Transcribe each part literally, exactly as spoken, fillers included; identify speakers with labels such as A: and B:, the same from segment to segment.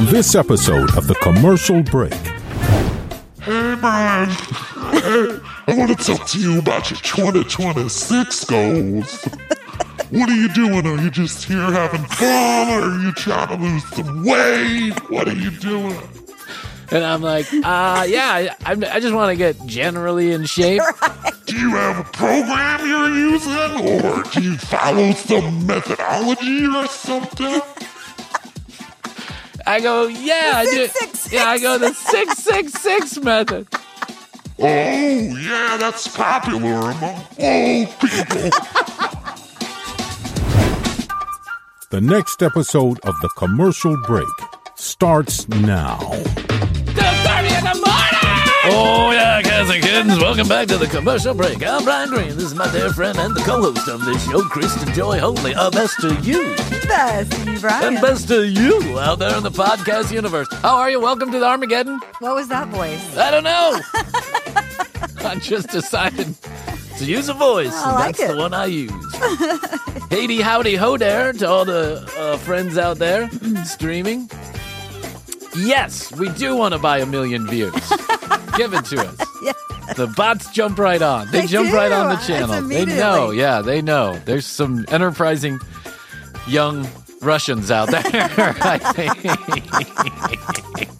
A: On this episode of The Commercial Break.
B: Hey, man. Hey, I want to talk to you about your twenty twenty-six goals. What are you doing? Are you just here having fun? Or are you trying to lose some weight? What are you doing?
C: And I'm like, uh, yeah, I, I just want to get generally in shape.
B: Right. Do you have a program you're using? Or do you follow some methodology or something?
C: I go, yeah, I do.
D: six, six, six.
C: Yeah, I go the six six six method.
B: Oh, yeah, that's popular among old people.
A: The next episode of The Commercial Break starts now.
C: Oh, yeah, guys and kittens, welcome back to The Commercial Break. I'm Brian Green. This is my dear friend and the co-host of this show, Kristen Joy Holy. Uh, best to you.
D: Best to you, Brian.
C: And best to you out there in the podcast universe. How are you? Welcome to the Armageddon.
D: What was that voice?
C: I don't know. I just decided to use a voice,
D: I
C: and
D: like
C: that's
D: it.
C: the one I use. Haiti, howdy, ho there to all the uh, friends out there streaming. Yes, we do want to buy a million views. Give it to us.
D: Yeah.
C: The bots jump right on. They,
D: They
C: jump
D: do.
C: right on the
D: It's
C: channel. They
D: immediately.
C: know. Yeah, they know. There's some enterprising young Russians out there, I think.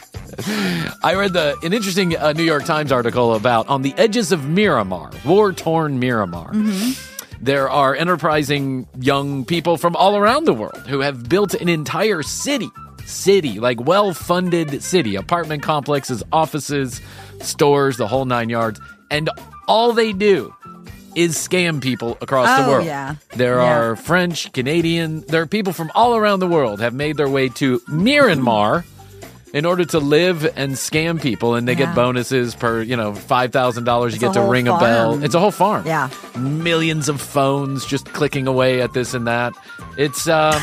C: I read the an interesting uh, New York Times article about on the edges of Miramar, war-torn Miramar. Mm-hmm. There are enterprising young people from all around the world who have built an entire city, city, like well-funded city, apartment complexes, offices, stores, the whole nine yards. And all they do is scam people across
D: Oh,
C: the world.
D: yeah.
C: There
D: Yeah.
C: are French, Canadian, there are people from all around the world have made their way to Myanmar in order to live and scam people, and they
D: Yeah.
C: get bonuses per, you know, five thousand dollars. You
D: It's
C: get
D: a
C: to
D: whole
C: ring a bell.
D: farm.
C: It's a whole farm.
D: Yeah.
C: Millions of phones just clicking away at this and that. It's, um,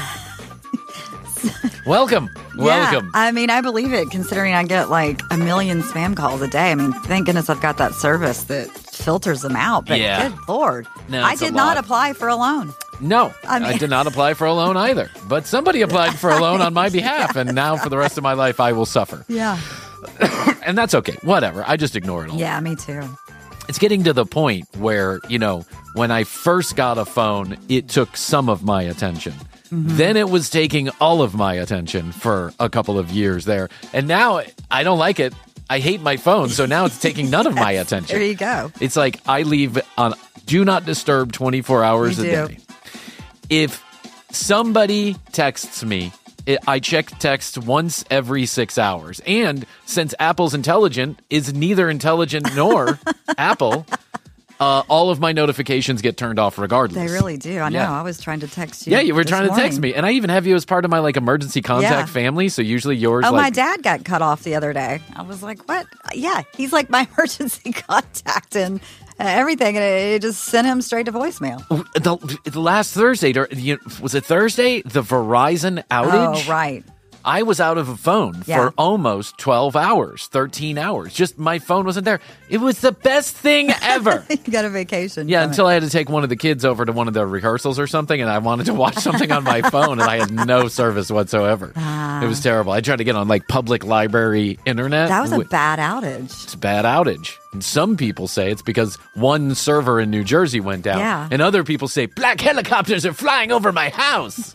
C: welcome. Welcome.
D: Yeah, I mean, I believe it, considering I get like a million spam calls a day. I mean, thank goodness I've got that service that filters them out. But
C: Yeah.
D: good Lord.
C: No,
D: I
C: it's a
D: did not
C: lot.
D: apply for a loan.
C: No, I,
D: I mean-
C: did not apply for a loan either. But somebody applied for a loan on my behalf, and now for the rest of my life, I will suffer.
D: Yeah.
C: And that's okay. Whatever. I just ignore it all.
D: Yeah, me too.
C: It's getting to the point where, you know, when I first got a phone, it took some of my attention.
D: Mm-hmm.
C: Then it was taking all of my attention for a couple of years there. And now I don't like it. I hate my phone. So now it's taking none of my attention.
D: There you go.
C: It's like I leave on do not disturb twenty-four hours
D: You
C: a
D: do.
C: day. If somebody texts me, it, I check text once every six hours. And since Apple's intelligent is neither intelligent nor Apple, uh, all of my notifications get turned off regardless.
D: They really do. I know.
C: Yeah.
D: I was trying to text you.
C: Yeah, you were
D: this
C: trying to text
D: morning.
C: me. And I even have you as part of my like emergency contact
D: Yeah.
C: family. So usually yours
D: Oh,
C: like
D: my dad got cut off the other day. I was like, what? Yeah, he's like my emergency contact and uh, everything. And it, it just sent him straight to voicemail.
C: the, the last Thursday, dur- you- was it Thursday? The Verizon outage?
D: Oh, right.
C: I was out of a phone
D: Yeah.
C: for almost twelve hours, thirteen hours. Just my phone wasn't there. It was the best thing ever.
D: You got a vacation.
C: Yeah,
D: from
C: until
D: it.
C: I had to take one of the kids over to one of the rehearsals or something, and I wanted to watch something on my phone, and I had no service whatsoever. It was terrible. I tried to get on like public library internet.
D: That was a
C: Wi-
D: bad outage.
C: It's a bad outage. And some people say it's because one server in New Jersey went down.
D: Yeah.
C: And other people say black helicopters are flying over my house.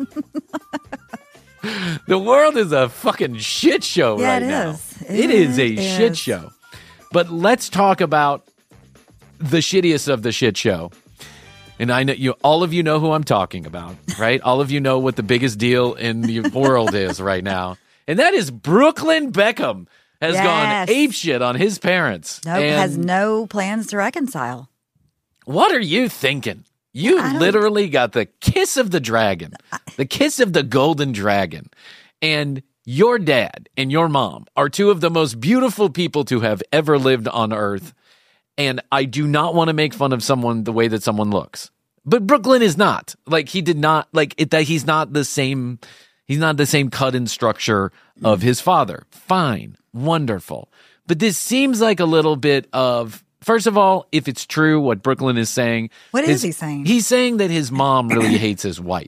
C: The world is a fucking shit show
D: Yeah,
C: right
D: it
C: now.
D: is.
C: It is a
D: It
C: shit
D: is.
C: show. But let's talk about the shittiest of the shit show. And I know you, all of you know who I'm talking about, right? All of you know what the biggest deal in the world is right now. And that is Brooklyn Beckham has
D: Yes.
C: gone apeshit on his parents.
D: Nope,
C: And
D: has no plans to reconcile.
C: what are you thinking? You
D: I don't-
C: literally got the kiss of the dragon, the kiss of the golden dragon. And your dad and your mom are two of the most beautiful people to have ever lived on earth. And I do not want to make fun of someone the way that someone looks. But Brooklyn is not. Like, he did not, like, it, that he's not the same, he's not the same cut and structure of his father. Fine. Wonderful. But this seems like a little bit of, first of all, if it's true what Brooklyn is saying.
D: What is
C: his-
D: he saying?
C: He's saying that his mom really hates his wife.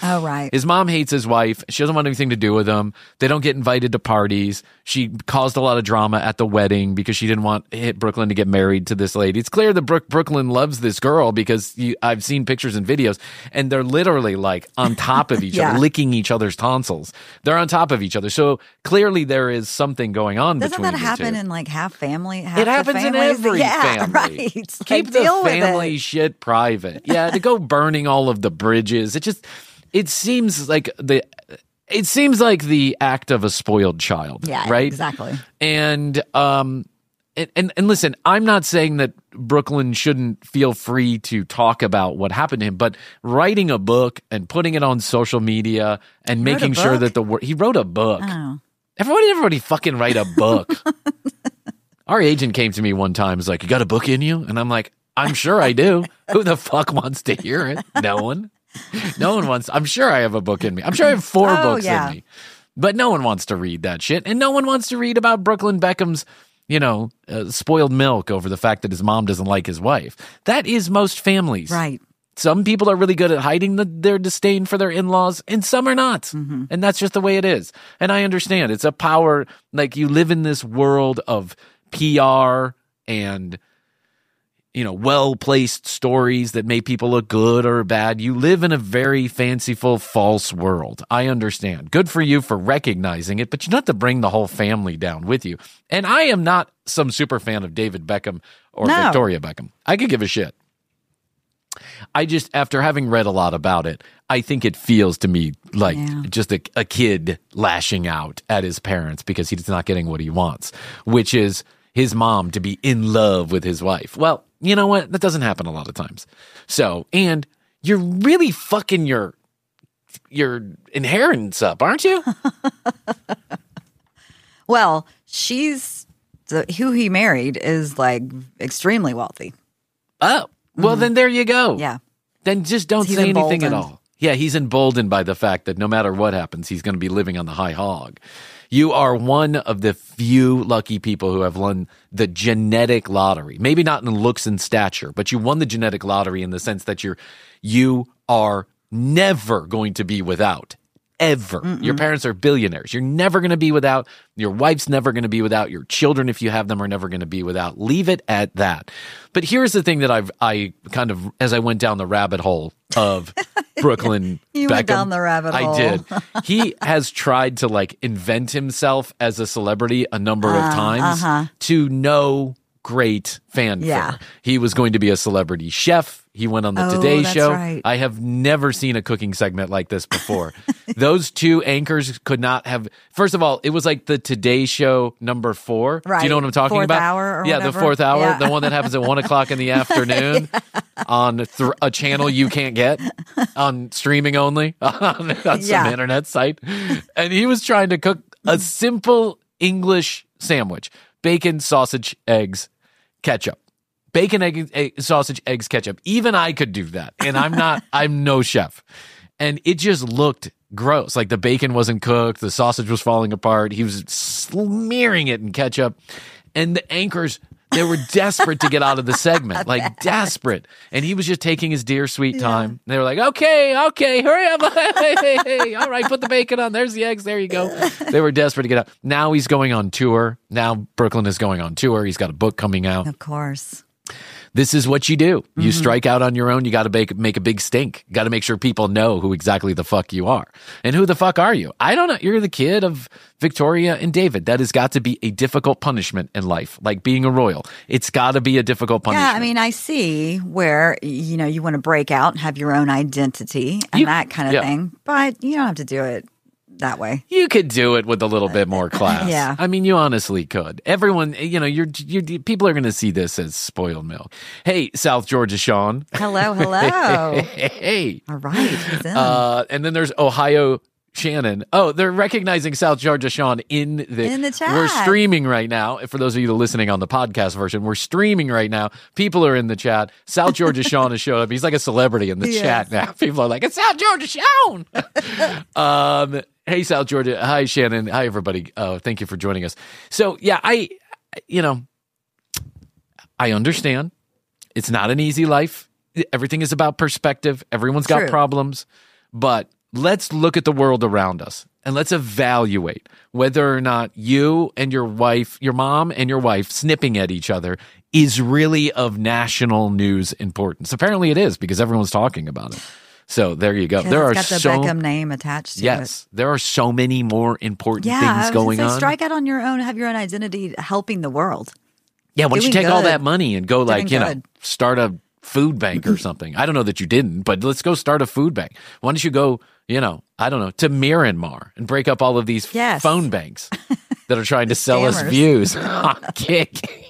D: Oh, right.
C: His mom hates his wife. She doesn't want anything to do with him. They don't get invited to parties. She caused a lot of drama at the wedding because she didn't want Brooklyn to get married to this lady. It's clear that Brook, Brooklyn loves this girl because you, I've seen pictures and videos, and they're literally like on top of each
D: Yeah.
C: other, licking each other's tonsils. They're on top of each other. So clearly there is something going on
D: Doesn't
C: between
D: that
C: the
D: happen
C: two.
D: in like half family? Half
C: It
D: the
C: happens in
D: families?
C: every
D: yeah,
C: family.
D: Right.
C: Keep
D: Like,
C: the
D: deal with
C: family
D: it.
C: shit private. Yeah, to go burning all of the bridges. It just it seems like the it seems like the act of a spoiled child.
D: Yeah,
C: right.
D: exactly.
C: And um and, and and listen, I'm not saying that Brooklyn shouldn't feel free to talk about what happened to him, but writing a book and putting it on social media and
D: He wrote
C: making
D: a
C: sure
D: book?
C: that the wor- he wrote a book.
D: Oh.
C: Everybody, everybody fucking write a book. Our agent came to me one time, was like, "You got a book in you?" And I'm like, "I'm sure I do. Who the fuck wants to hear it? No one. No one wants. I'm sure I have a book in me. I'm sure I have four
D: Oh,
C: books
D: yeah.
C: in me. But no one wants to read that shit. And no one wants to read about Brooklyn Beckham's, you know, uh, spoiled milk over the fact that his mom doesn't like his wife. That is most families.
D: Right.
C: Some people are really good at hiding the, their disdain for their in-laws, and some are not.
D: Mm-hmm.
C: And that's just the way it is. And I understand. It's a power, like you live in this world of P R and, you know, well-placed stories that make people look good or bad. You live in a very fanciful, false world. I understand. Good for you for recognizing it, but you don't have to bring the whole family down with you. And I am not some super fan of David Beckham or
D: No.
C: Victoria Beckham. I could give a shit. I just, after having read a lot about it, I think it feels to me like
D: Yeah.
C: just a, a kid lashing out at his parents because he's not getting what he wants, which is his mom to be in love with his wife. Well, you know what? That doesn't happen a lot of times. So, and you're really fucking your your inheritance up, aren't you?
D: Well, she's the, who he married is like extremely wealthy.
C: Oh, well, then there you go.
D: Mm-hmm. Yeah.
C: Then just don't
D: He's
C: say anything at
D: emboldened.
C: all. Yeah, he's emboldened by the fact that no matter what happens, he's going to be living on the high hog. You are one of the few lucky people who have won the genetic lottery. Maybe not in looks and stature, but you won the genetic lottery in the sense that you're you are never going to be without. Ever.
D: Mm-mm.
C: Your parents are billionaires. You're never going to be without. Your wife's never going to be without. Your children, if you have them, are never going to be without. Leave it at that. But here's the thing that I've I kind of, as I went down the rabbit hole of Brooklyn
D: You
C: Beckham,
D: went down the rabbit hole.
C: I did. He has tried to like invent himself as a celebrity a number of
D: Uh,
C: times
D: uh-huh.
C: to no great fanfare.
D: Yeah.
C: He was going to be a celebrity chef. He went on the
D: Oh,
C: Today
D: that's
C: Show.
D: right.
C: I have never seen a cooking segment like this before. Those two anchors could not have. First of all, it was like the Today Show number four. Do you
D: Right.
C: know what I'm talking
D: Fourth
C: about?
D: hour or
C: yeah,
D: whatever.
C: the fourth hour,
D: Yeah.
C: the one that happens at one o'clock in the afternoon on th- a channel you can't get on streaming only on, on some
D: Yeah.
C: internet site. And he was trying to cook a simple English sandwich: bacon, sausage, eggs, ketchup. Bacon, egg, egg, sausage, eggs, ketchup. Even I could do that. And I'm not, I'm no chef. And it just looked gross. Like the bacon wasn't cooked. The sausage was falling apart. He was smearing it in ketchup. And the anchors, they were desperate to get out of the segment, like desperate. And he was just taking his dear sweet time. They were like, okay, okay, hurry up. Hey, hey, hey. All right, put the bacon on. There's the eggs. There you go. They were desperate to get out. Now he's going on tour. Now Brooklyn is going on tour. He's got a book coming out.
D: Of course.
C: This is what you do. You
D: Mm-hmm.
C: strike out on your own. You got to make make a big stink. You got to make sure people know who exactly the fuck you are. And who the fuck are you? I don't know. You're the kid of Victoria and David. That has got to be a difficult punishment in life, like being a royal. It's got to be a difficult punishment.
D: Yeah, I mean, I see where, you know, you want to break out and have your own identity and
C: You-
D: that kind of
C: yeah.
D: thing, but you don't have to do it that way.
C: You could do it with a little bit more class.
D: Yeah.
C: I mean, you honestly could. Everyone, you know, you're, you're people are going to see this as spoiled milk. Hey, South Georgia Sean.
D: Hello, hello.
C: Hey.
D: All right, he's in.
C: Uh, and then there's Ohio Shannon. Oh, they're recognizing South Georgia Sean in the
D: In the chat.
C: We're streaming right now. For those of you listening on the podcast version, we're streaming right now. People are in the chat. South Georgia Sean has showed up. He's like a celebrity in the
D: He
C: chat
D: is.
C: now. People are like, it's South Georgia Sean. um, hey, South Georgia. Hi, Shannon. Hi, everybody. Uh, thank you for joining us. So, yeah, I, you know, I understand. It's not an easy life. Everything is about perspective. Everyone's got
D: True.
C: problems. But let's look at the world around us and let's evaluate whether or not you and your wife, your mom and your wife snipping at each other is really of national news importance. Apparently it is, because everyone's talking about it. So there you go.
D: Yeah,
C: there
D: it's
C: are
D: got the
C: so
D: Beckham name attached to it.
C: yes, there are so many more important
D: Yeah, I
C: things
D: was
C: going
D: gonna say,
C: on.
D: strike out on your own, have your own identity, helping the world.
C: Yeah, why don't you
D: Doing
C: take all
D: good.
C: that money and go like,
D: Doing
C: you know,
D: good.
C: start a food bank or something. I don't know that you didn't, but let's go start a food bank. Why don't you go, you know, I don't know, to Myanmar and break up all of these
D: Yes.
C: phone banks that are trying to sell us
D: Scammers.
C: views on Kick.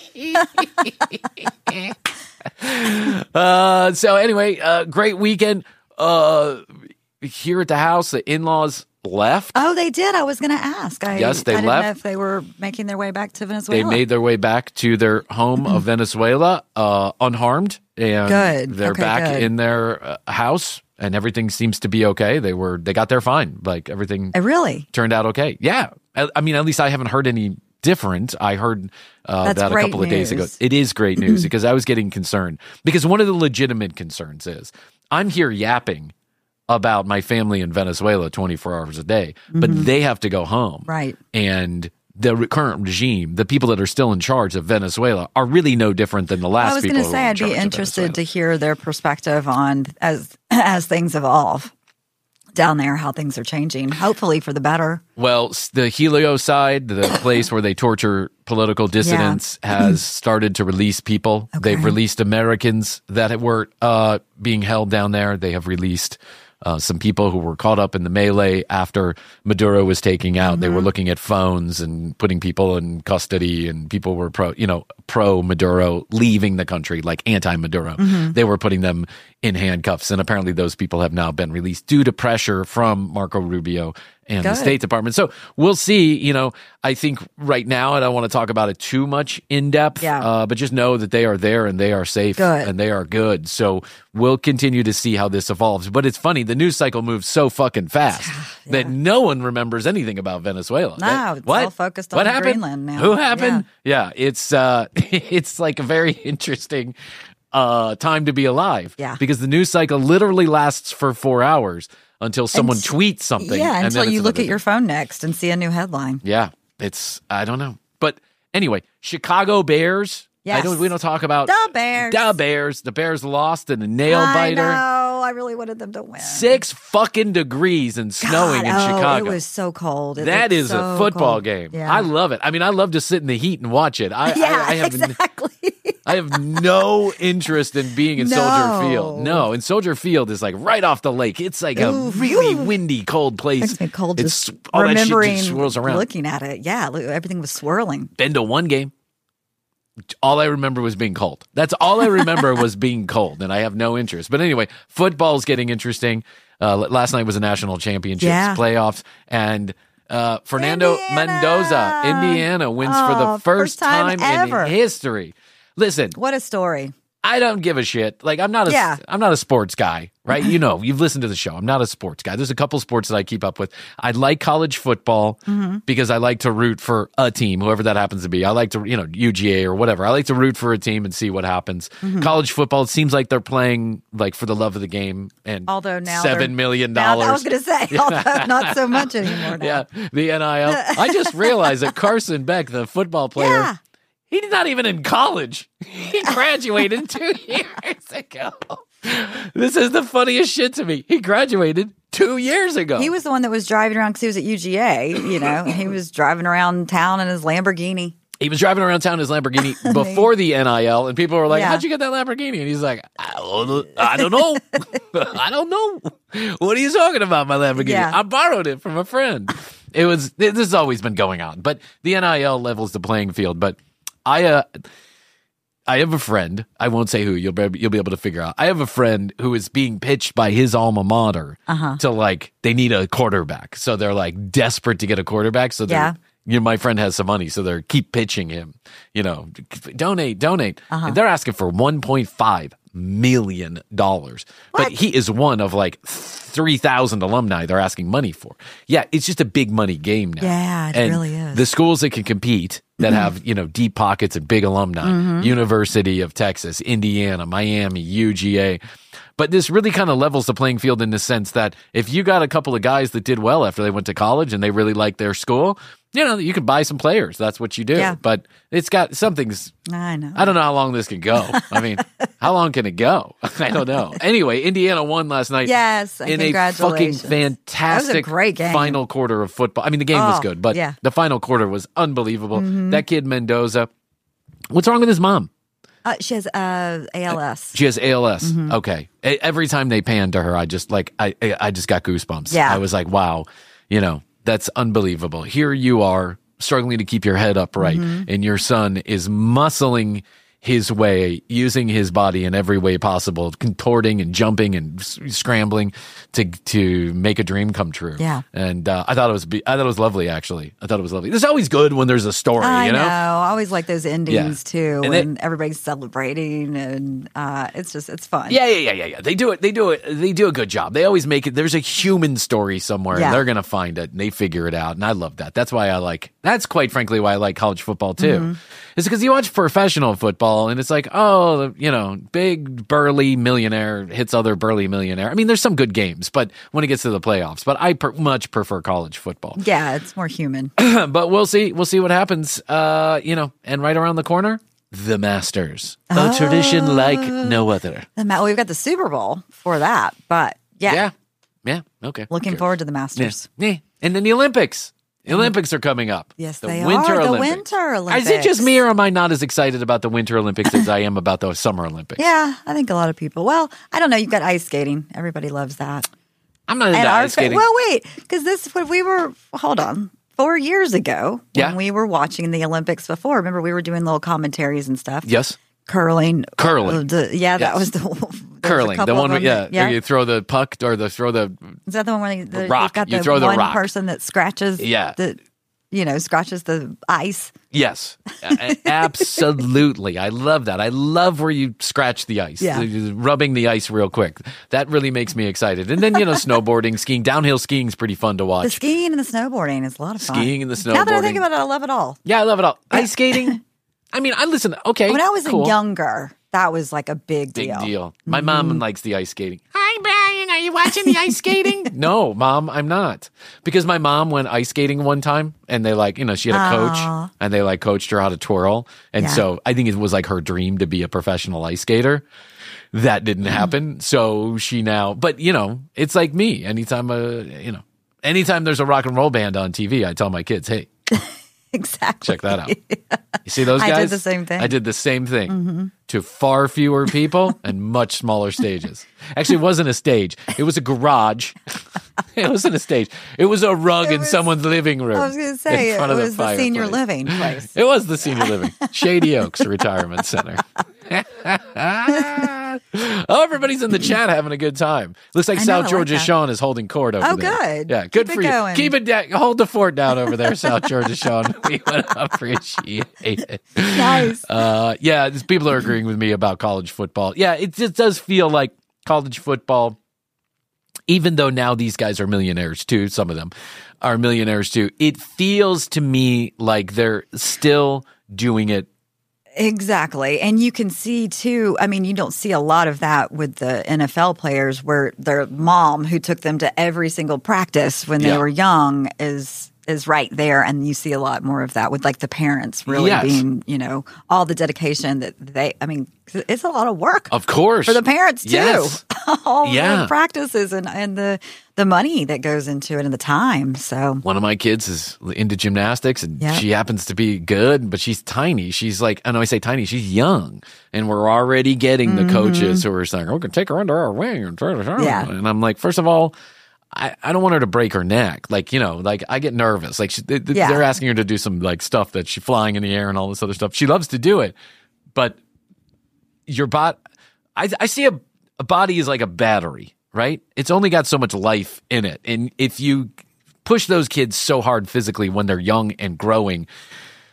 C: uh, so anyway, uh, great weekend. Uh, here at the house, the in-laws left.
D: Oh, they did. I was going to ask. I,
C: Yes, they
D: I didn't
C: left.
D: know if they were making their way back to
C: They
D: Venezuela.
C: made their way back to their home of Venezuela uh, unharmed, and
D: Good.
C: they're
D: Okay,
C: back
D: good.
C: in their uh, house, and everything seems to be okay. They were they got there fine, like everything
D: Uh, really?
C: turned out okay. Yeah, I, I mean, at least I haven't heard any different. I heard uh,
D: That's
C: that a
D: great
C: couple of days ago.
D: news.
C: It is great news because I was getting concerned, because one of the legitimate concerns is I'm here yapping about my family in Venezuela twenty-four hours a day, but they have to go home.
D: Right.
C: And the re- current regime, the people that are still in charge of Venezuela, are really no different than the last
D: I was
C: people
D: going to
C: who
D: say
C: were in
D: I'd be
C: charge of
D: interested
C: Venezuela.
D: to hear their perspective on as as things evolve down there, how things are changing. Hopefully for the better.
C: Well, s- the Helio side, the place where they torture political dissidents, has started to release people.
D: Okay.
C: They've released Americans that were uh, being held down there. They have released uh, some people who were caught up in the melee after Maduro was taking out. They were looking at phones and putting people in custody, and people were pro, you know, pro Maduro, leaving the country, like anti Maduro. They were putting them in handcuffs, and apparently those people have now been released due to pressure from Marco Rubio and the
D: Good.
C: State Department. So we'll see. You know, I think right now I don't want to talk about it too much in depth,
D: Yeah.
C: uh, but just know that they are there and they are safe
D: Good.
C: and they are good. So we'll continue to see how this evolves. But it's funny, the news cycle moves so fucking fast that no one remembers anything about Venezuela.
D: No,
C: That-
D: it's
C: what?
D: all focused
C: What
D: on
C: happened?
D: Greenland now.
C: Who happened? Yeah, it's uh, it's like a very interesting uh, time to be alive.
D: Yeah.
C: because the news cycle literally lasts for four hours until someone
D: Unt-
C: tweets something.
D: Yeah,
C: and
D: until
C: then
D: you
C: it's
D: look
C: another
D: at your phone next and see a new headline.
C: yeah, it's I don't know, but anyway, Chicago Bears. I
D: Yes.
C: don't. We don't talk about
D: The Bears.
C: The Bears. The Bears lost in a nail
D: I
C: biter.
D: know. I really wanted them to win.
C: Six fucking degrees and snowing
D: God,
C: in
D: oh,
C: Chicago.
D: It was so cold. It
C: That
D: looked
C: is
D: so
C: a football
D: cold.
C: game.
D: Yeah.
C: I love it. I mean, I love to sit in the heat and watch it. I,
D: yeah,
C: I, I have
D: exactly.
C: I have no interest in being in
D: No.
C: Soldier Field. No, and Soldier Field is like right off the lake. It's like a
D: Ooh,
C: really
D: ooh.
C: windy, cold place.
D: Makes me cold
C: It's
D: just
C: all that shit
D: remembering
C: just swirls around.
D: looking at it. Yeah, look, everything was swirling.
C: Been to one game. All I remember was being cold. That's all I remember was being cold, and I have no interest. But anyway, football's getting interesting. Uh, last night was a national championships
D: Yeah.
C: playoffs, and uh, Fernando
D: Indiana!
C: Mendoza, Indiana, wins for
D: Oh,
C: the first,
D: first time ever.
C: in history. Listen,
D: What a story.
C: I don't give a shit. Like I'm not a
D: Yeah.
C: am not a sports guy, right? You know, you've listened to the show. I'm not a sports guy. There's a couple sports that I keep up with. I like college football
D: Mm-hmm.
C: because I like to root for a team, whoever that happens to be. I like to, you know, U G A or whatever. I like to root for a team and see what happens.
D: Mm-hmm.
C: College football, it seems like they're playing like for the love of the game and
D: Although now
C: seven
D: they're-
C: million
D: Now,
C: dollars.
D: I was going to say, although not so much anymore now.
C: Yeah, the N I L. I just realized that Carson Beck, the football player,
D: Yeah.
C: he's not even in college. He graduated two years ago. This is the funniest shit to me. He graduated two years ago.
D: He was the one that was driving around because he was at U G A, you know. He was driving around town in his Lamborghini.
C: He was driving around town in his Lamborghini before the N I L, and people were like,
D: Yeah.
C: how'd you get that Lamborghini? And he's like, I don't know. I don't know. I don't know. What are you talking about, my Lamborghini?
D: Yeah.
C: I borrowed it from a friend. It was, this has always been going on. But the N I L levels the playing field. But I, uh, I have a friend. I won't say who. You'll be, you'll be able to figure out. I have a friend who is being pitched by his alma mater
D: Uh-huh.
C: to like they need a quarterback, so they're like desperate to get a quarterback. So they're,
D: Yeah.
C: you know, my friend has some money, so they're keep pitching him. You know, donate, donate.
D: Uh-huh.
C: And they're asking for one point five million dollars, but
D: What?
C: he is one of like three thousand alumni they're asking money for. Yeah, it's just a big money game now.
D: Yeah, it
C: And
D: really is.
C: The schools that can compete that have, you know, deep pockets and big alumni.
D: Mm-hmm.
C: University of Texas, Indiana, Miami, U G A. But this really kind of levels the playing field in the sense that if you got a couple of guys that did well after they went to college and they really liked their school, you know, you can buy some players. That's what you do.
D: Yeah.
C: But it's got something's,
D: I know.
C: I don't know how long this can go. I mean, how long can it go? I don't know. Anyway, Indiana won last night.
D: Yes,
C: in a fucking
D: congratulations.
C: fantastic
D: That was a great game.
C: final quarter of football. I mean, the game was
D: Oh,
C: good, but
D: yeah.
C: the final quarter was unbelievable.
D: Mm-hmm.
C: That kid Mendoza, what's wrong with his mom?
D: Uh, she has uh, A L S.
C: She has A L S.
D: Mm-hmm.
C: Okay. E- Every time they panned to her, I just like I I I just got goosebumps.
D: Yeah.
C: I was like, wow, you know, that's unbelievable. Here you are struggling to keep your head upright,
D: Mm-hmm.
C: and your son is muscling his way, using his body in every way possible, contorting and jumping and s- scrambling to to make a dream come true.
D: Yeah.
C: And uh, I thought it was be- I thought it was lovely. Actually, I thought it was lovely. It's always good when there's a story.
D: I
C: you know.
D: know. I always like those endings
C: Yeah.
D: too,
C: And
D: when
C: they-
D: everybody's celebrating, and uh, it's just it's fun.
C: Yeah, yeah, yeah, yeah, yeah. They do it. They do it. They do a good job. They always make it. There's a human story somewhere,
D: Yeah.
C: and they're gonna find it, and they figure it out. And I love that. That's why I like. That's quite frankly why I like college football too.
D: Mm-hmm.
C: It's because you watch professional football, and it's like, oh, you know, big burly millionaire hits other burly millionaire. I mean, there's some good games, but when it gets to the playoffs, but I per- much prefer college football.
D: Yeah, it's more human.
C: But we'll see. We'll see what happens. Uh, you know, and right around the corner, the Masters, a tradition like no other.
D: The Ma- We've got the Super Bowl for that, but yeah,
C: Yeah. Yeah. Okay.
D: looking
C: Okay.
D: forward to the
C: Yeah.
D: Masters.
C: Yeah. And then the Olympics. The Olympics are coming up.
D: Yes,
C: the
D: they
C: Winter
D: are. The
C: Olympics.
D: Winter
C: Is it just
D: Olympics.
C: me, or am I not as excited about the Winter Olympics as I am about the Summer Olympics?
D: Yeah, I think a lot of people. Well, I don't know. You've got ice skating. Everybody loves that.
C: I'm not into
D: And our
C: ice
D: fa-
C: skating.
D: well, wait, because this when we were hold on four years ago when
C: Yeah.
D: we were watching the Olympics before. Remember, we were doing little commentaries and stuff.
C: yes.
D: Curling,
C: Curling.
D: Uh, the- yeah, that
C: Yes.
D: was the there was a
C: Curling. The
D: couple
C: one
D: of
C: where,
D: them
C: yeah,
D: that- yeah.
C: you throw the puck or the throw the
D: Is that the one where they, the,
C: rock.
D: they've got
C: You
D: the
C: throw the
D: one
C: rock.
D: person that scratches?
C: Yeah.
D: the you know scratches the ice.
C: yes. A- absolutely. I love that. I love where you scratch the ice.
D: Yeah.
C: The- rubbing the ice real quick. That really makes me excited. And then, you know, snowboarding, skiing, downhill skiing is pretty fun to
D: The
C: watch.
D: skiing and the snowboarding is a lot of fun.
C: Skiing and the
D: Now that I think
C: snowboarding.
D: about it, I love it all.
C: Yeah, I love it all. Ice skating. I mean, I listen. Okay,
D: When I was
C: cool.
D: younger, that was like a big
C: big
D: deal.
C: deal. My mom likes the ice skating. Hi, Brian. Are you watching the ice skating? No, Mom, I'm not. Because my mom went ice skating one time, and they like, you know, she had a coach, and they like coached her how to twirl, and
D: Yeah.
C: so I think it was like her dream to be a professional ice skater. That didn't happen, so she now. But you know, it's like me. Anytime, uh, you know, anytime there's a rock and roll band on T V, I tell my kids, hey.
D: Exactly.
C: Check that out. You see those
D: I
C: guys?
D: did the same thing.
C: I did the same thing to far fewer people and much smaller stages. Actually, it wasn't a stage. It was a garage. It wasn't a stage. It was a rug
D: It
C: in
D: was-
C: some's living room.
D: I was going to say
C: in
D: it
C: front of
D: was the, senior
C: fireplace.
D: living place.
C: It was the senior living. Shady Oaks Retirement Center. Oh, everybody's in the chat having a good time. Looks like
D: I know,
C: South
D: I like
C: Georgia
D: that.
C: Sean is holding court over
D: Oh,
C: there.
D: good.
C: Yeah, good
D: Keep
C: for
D: it
C: you.
D: going.
C: Keep it down. Hold the fort down over there, South Georgia Sean. We would appreciate it.
D: Nice.
C: Uh, yeah, these people are agreeing with me about college football. Yeah, it just does feel like college football, even though now these guys are millionaires too, some of them are millionaires too, it feels to me like they're still doing it.
D: Exactly. And you can see too, I mean, you don't see a lot of that with the N F L players where their mom who took them to every single practice when they
C: Yeah.
D: were young is is right there, and you see a lot more of that with like the parents really
C: Yes.
D: being, you know, all the dedication that they I mean, it's a lot of work
C: Of course.
D: for the parents too.
C: Yes.
D: all
C: Yeah.
D: the practices and and the the money that goes into it and the time. So
C: One of my kids is into gymnastics, and
D: Yeah.
C: she happens to be good, but she's tiny. She's like, I know I say tiny, she's young. And we're already getting the coaches who are saying, oh, we can take her under our wing. And,
D: Yeah.
C: and I'm like, first of all, I, I don't want her to break her neck. Like, you know, like I get nervous. Like she, they,
D: Yeah.
C: they're asking her to do some like stuff that she's flying in the air and all this other stuff. She loves to do it, but your bot, I, I see a, a body is like a battery, right? It's only got so much life in it. And if you push those kids so hard physically when they're young and growing,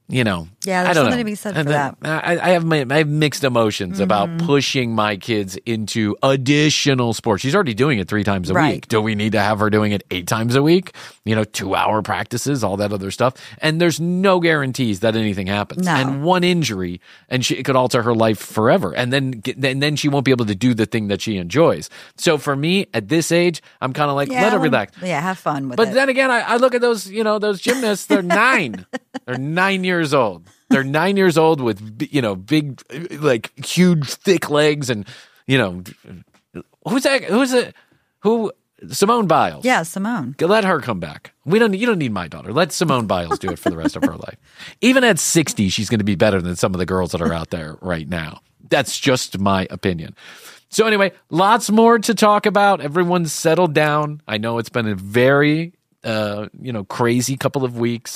C: you know,
D: Yeah,
C: I
D: there's
C: don't
D: something
C: know.
D: to be said
C: And
D: for
C: then
D: that.
C: I, I have my, I have mixed emotions
D: Mm-hmm.
C: about pushing my kids into additional sports. She's already doing it three times a
D: Right.
C: week. Do we need to have her doing it eight times a week? You know, two hour practices, all that other stuff. And there's no guarantees that anything happens.
D: No.
C: And one injury, and she, it could alter her life forever. And then, get- and then she won't be able to do the thing that she enjoys. So for me, at this age, I'm kind of like,
D: Yeah,
C: let her
D: well,
C: relax.
D: Yeah, have fun with
C: But
D: it.
C: then again, I, I look at those, you know, those gymnasts, they're nine. They're nine years old. They're nine years old with, b- you know, big, like huge, thick legs. And, you know, who's that? Who's it? Who? Simone Biles.
D: yeah, Simone.
C: Let her come back. We don't. You don't need my daughter. Let Simone Biles do it for the rest of her life. Even at sixty, she's going to be better than some of the girls that are out there right now. That's just my opinion. So anyway, lots more to talk about. Everyone's settled down. I know it's been a very, uh, you know, crazy couple of weeks.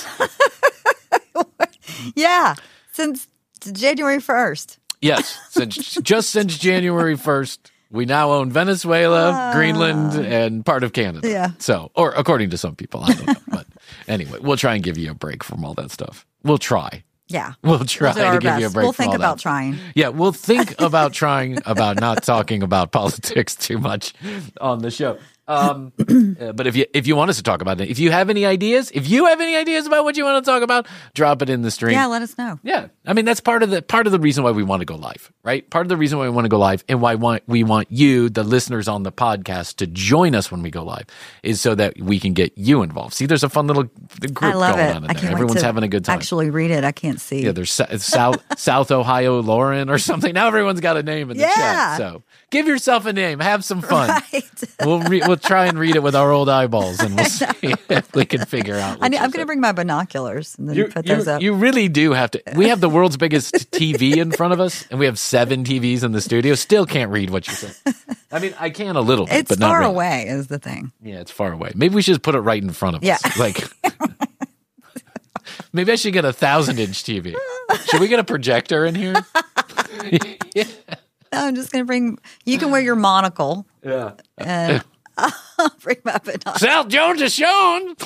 D: Yeah, since January first.
C: Yes, since just since January first, we now own Venezuela, Greenland, and part of Canada.
D: Yeah.
C: So, or according to some people, I don't know. But anyway, we'll try and give you a break from all that stuff. We'll try.
D: Yeah.
C: We'll try
D: do
C: to
D: our
C: give you a
D: best.
C: break.
D: We'll
C: from
D: think
C: all
D: about
C: that.
D: trying.
C: Yeah, we'll think about trying about not talking about politics too much on the show. Um, uh, but if you if you want us to talk about it, if you have any ideas, if you have any ideas about what you want to talk about, drop it in the stream.
D: Yeah, let us know.
C: Yeah, I mean that's part of the part of the reason why we want to go live, right? Part of the reason why we want to go live, and why want, we want you, the listeners on the podcast, to join us when we go live, is so that we can get you involved. See, there's a fun little group
D: I love
C: going
D: it.
C: on in
D: I
C: there.
D: can't
C: Everyone's
D: wait to
C: having a good time.
D: actually read it. I can't see.
C: Yeah, there's Sou- South South Ohio Lauren or something. Now everyone's got a name in the
D: Yeah.
C: chat. So give yourself a name. Have some fun.
D: Right.
C: We'll re- we'll try and read it with our old eyeballs, and we'll see if we can figure out.
D: I
C: what
D: need,
C: you
D: I'm going to
C: said.
D: bring my binoculars and then
C: You,
D: put
C: you-
D: those up.
C: you really do have to. We have the world's biggest T V in front of us, and we have seven T Vs in the studio. Still can't read what you said. I mean, I can a little bit,
D: it's
C: but not
D: far
C: really.
D: away is the thing.
C: Yeah, it's far away. Maybe we should put it right in front of
D: Yeah.
C: us. Like, maybe I should get a thousand inch T V. Should we get a projector in here?
D: I'm just going to bring, you can wear your monocle.
C: Yeah.
D: And I'll bring my binoculars.
C: Sal Jones is shown.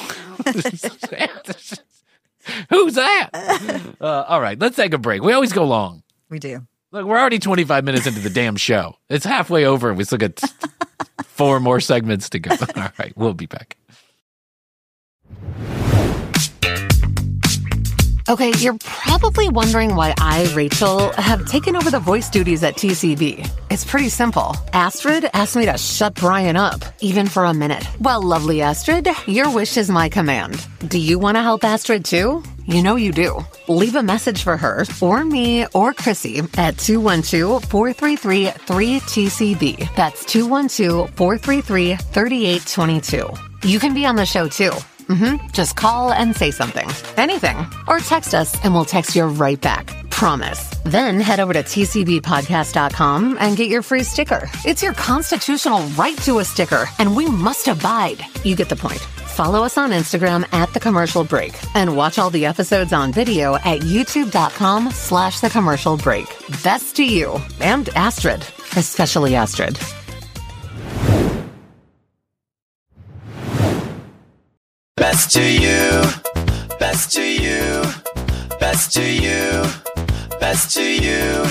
C: Who's that? Uh, all right, let's take a break. We always go long.
D: We do.
C: Look, we're already twenty-five minutes into the damn show. It's halfway over, and we still got four more segments to go. All right, we'll be back.
E: Okay, you're probably wondering why I, Rachel, have taken over the voice duties at T C B. It's pretty simple. Astrid asked me to shut Brian up, even for a minute. Well, lovely Astrid, your wish is my command. Do you want to help Astrid too? You know you do. Leave a message for her, or me, or Chrissy at two one two, four three three, three T C B. That's two one two, four three three, three eight two two. You can be on the show too. Mm-hmm. Just call and say something. Anything. Or text us and we'll text you right back. Promise. Then head over to T C B podcast dot com and get your free sticker. It's your constitutional right to a sticker, and we must abide. You get the point. Follow us on Instagram at The Commercial Break and watch all the episodes on video at youtube.com slash The Commercial Break. Best to you and Astrid, especially Astrid.
F: Best to you, best to you, best to you, best to you.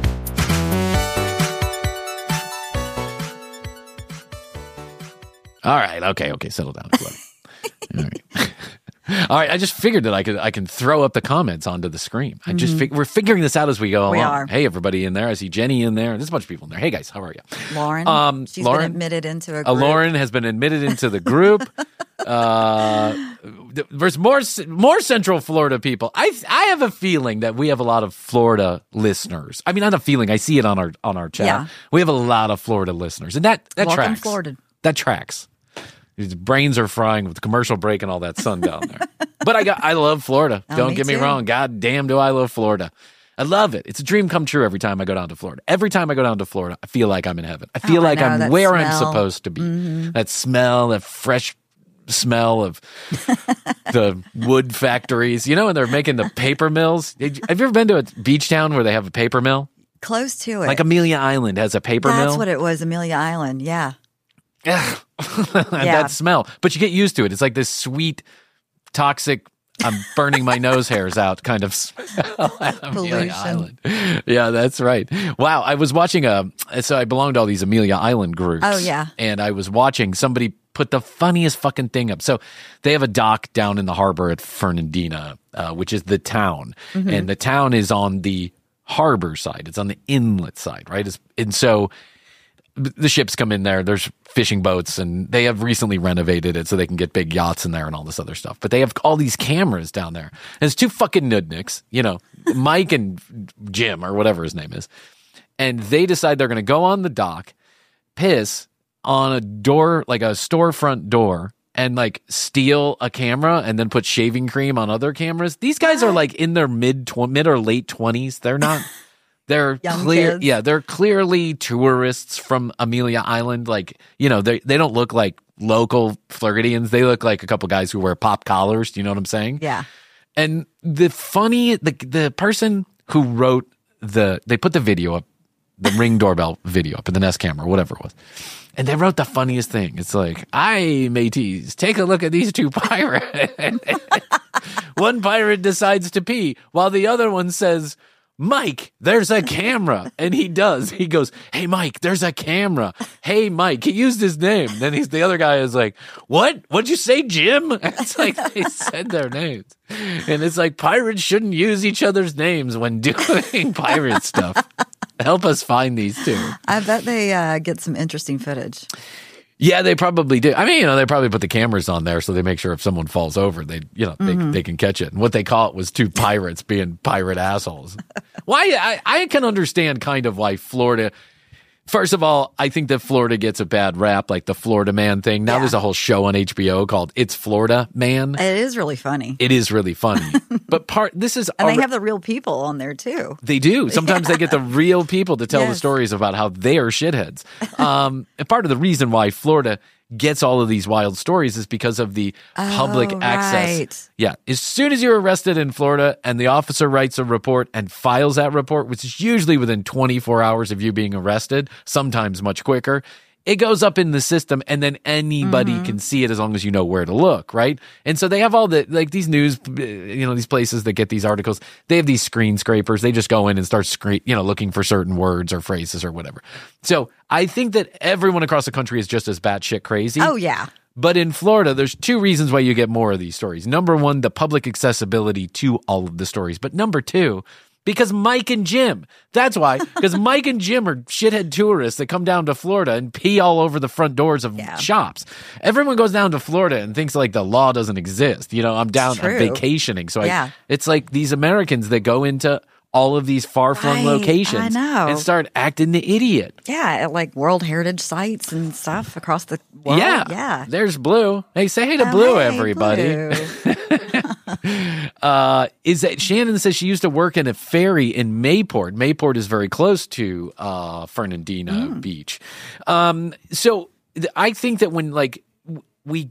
C: All right, okay, okay, settle down, everybody. All right. All right, I just figured that I could I can throw up the comments onto the screen. I just fig- we're figuring this out as we go
D: We
C: along.
D: are.
C: Hey, everybody in there. I see Jenny in there. There's a bunch of people in there. Hey, guys, how are you?
D: Lauren,
C: Um,
D: she's
C: Lauren?
D: been admitted into a group.
C: Uh, Lauren has been admitted into the group. uh, th- there's more c- more Central Florida people. I I have a feeling that we have a lot of Florida listeners. I mean, not a feeling. I see it on our on our chat.
D: Yeah.
C: We have a lot of Florida listeners, and that that
D: Welcome,
C: tracks.
D: Florida.
C: That tracks. His brains are frying with the commercial break and all that sun down there. But I got I love Florida.
D: Oh,
C: Don't
D: me
C: get me
D: too.
C: wrong. God damn, do I love Florida. I love it. It's a dream come true every time I go down to Florida. Every time I go down to Florida, I feel like I'm in heaven. I feel
D: Oh, I
C: like
D: know,
C: I'm
D: that
C: where I'm
D: smell.
C: supposed to be.
D: Mm-hmm.
C: That smell, that fresh smell of the wood factories. You know, when they're making the paper mills. Have you ever been to a beach town where they have a paper mill?
D: Close to it.
C: Like Amelia Island has a paper
D: That's
C: mill.
D: what it was, Amelia Island. Yeah.
C: Ugh. That smell. But you get used to it. It's like this sweet, toxic I'm burning my nose hairs out kind of smell at Amelia
D: Pollution.
C: Island. Yeah, that's right. Wow. I was watching a, so I belong to all these Amelia Island groups.
D: Oh, yeah.
C: And I was watching somebody put the funniest fucking thing up. So they have a dock down in the harbor at Fernandina, uh, which is the town.
D: Mm-hmm.
C: And the town is on the harbor side. It's on the inlet side, right? It's, and so the ships come in there, there's fishing boats, and they have recently renovated it so they can get big yachts in there and all this other stuff. But they have all these cameras down there. And it's two fucking nudniks, you know, Mike and Jim or whatever his name is. And they decide they're going to go on the dock, piss on a door, like a storefront door, and like steal a camera and then put shaving cream on other cameras. These guys are like in their mid tw- mid or late twenties. They're not... They're
D: Young
C: clear,
D: kids.
C: yeah. They're clearly tourists from Amelia Island. Like, you know, they they don't look like local Floridians. They look like a couple guys who wear pop collars. Do you know what I'm saying?
D: Yeah.
C: And the funny, the the person who wrote the, they put the video up, the Ring doorbell video up in the Nest camera, whatever it was, and they wrote the funniest thing. It's like, "Aye, mateys, take a look at these two pirates." One pirate decides to pee, while the other one says, "Mike, there's a camera." And he does. He goes, "Hey, Mike, there's a camera. Hey, Mike." He used his name. Then he's the other guy is like, "What? What'd you say, Jim?" It's like they said their names. And it's like pirates shouldn't use each other's names when doing pirate stuff. Help us find these two.
D: I bet they uh, get some interesting footage.
C: Yeah, they probably do. I mean, you know, they probably put the cameras on there so they make sure if someone falls over, they, you know,
D: Mm-hmm.
C: they, they can catch it. And what they call it was two pirates being pirate assholes. Why? I, I can understand kind of why Florida. First of all, I think that Florida gets a bad rap, like the Florida Man thing. Now
D: Yeah.
C: there's a whole show on H B O called It's Florida Man.
D: It is really funny.
C: It is really funny. But part this is
D: And they
C: alre-
D: have the real people on there too.
C: They do. Sometimes they get the real people to tell the
D: Yes.
C: stories about how they are shitheads. Um, and part of the reason why Florida gets all of these wild stories is because of the public
D: Oh,
C: access.
D: right.
C: Yeah. As soon as you're arrested in Florida and the officer writes a report and files that report, which is usually within twenty-four hours of you being arrested, sometimes much quicker, it goes up in the system and then anybody
D: Mm-hmm.
C: can see it as long as you know where to look, right? And so they have all the, like these news, you know, these places that get these articles, they have these screen scrapers. They just go in and start screen, you know, looking for certain words or phrases or whatever. So I think that everyone across the country is just as batshit crazy.
D: Oh, yeah.
C: But in Florida, there's two reasons why you get more of these stories. Number one, the public accessibility to all of the stories. But number two, because Mike and Jim. That's why. Because Mike and Jim are shithead tourists that come down to Florida and pee all over the front doors of
D: Yeah.
C: shops. Everyone goes down to Florida and thinks like the law doesn't exist. You know, I'm down, I'm
D: true.
C: vacationing. So
D: Yeah.
C: I, it's like these Americans that go into all of these far-flung
D: Right,
C: locations
D: I know.
C: and start acting the idiot.
D: Yeah, at like World Heritage sites and stuff across the world.
C: Yeah.
D: Yeah.
C: There's Blue. Hey, say hey to
D: Oh,
C: Blue,
D: hey,
C: everybody.
D: Blue.
C: uh, is that Shannon says she used to work in a ferry in Mayport. Mayport is very close to uh, Fernandina
D: Mm.
C: Beach. Um, so th- I think that when like w- we,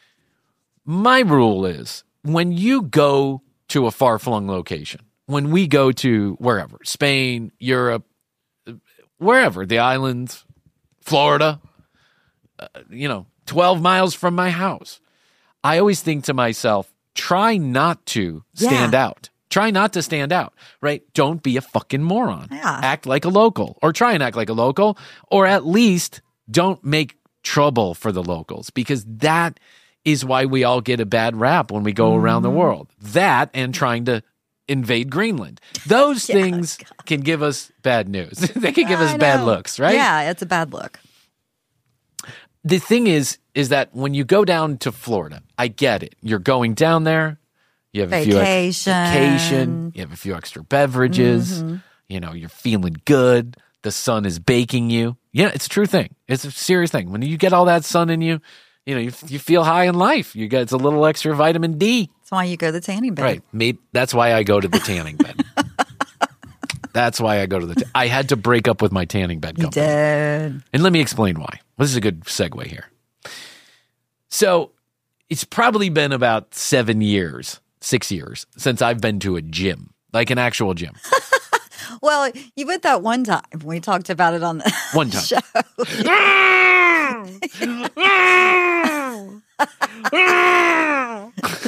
C: my rule is when you go to a far flung location, when we go to wherever, Spain, Europe, wherever, the islands, Florida, uh, you know, twelve miles from my house, I always think to myself, try not to stand
D: Yeah.
C: out. Try not to stand out, right? Don't be a fucking moron.
D: Yeah.
C: Act like a local, or try and act like a local, or at least don't make trouble for the locals, because that is why we all get a bad rap when we go around the world. That and trying to invade Greenland. Those things can give us bad news. They can give us
D: I
C: bad
D: know.
C: looks, right?
D: Yeah, it's a bad look.
C: The thing is, is that when you go down to Florida, I get it. You're going down there. You have a few
D: Vacation.
C: extra vacation. You have a few extra beverages.
D: Mm-hmm.
C: You know, you're feeling good. The sun is baking you. Yeah, it's a true thing. It's a serious thing. When you get all that sun in you, you know, you, you feel high in life. You get it's a little extra vitamin D.
D: That's why you go to the tanning bed.
C: Right. Maybe that's why I go to the tanning bed. That's why I go to the. Ta- I had to break up with my tanning bed
D: You
C: company.
D: did.
C: And let me explain why. This is a good segue here. So it's probably been about seven years, six years since I've been to a gym, like an actual gym.
D: Well, you went that one time. We talked about it on the
C: One time.
D: show.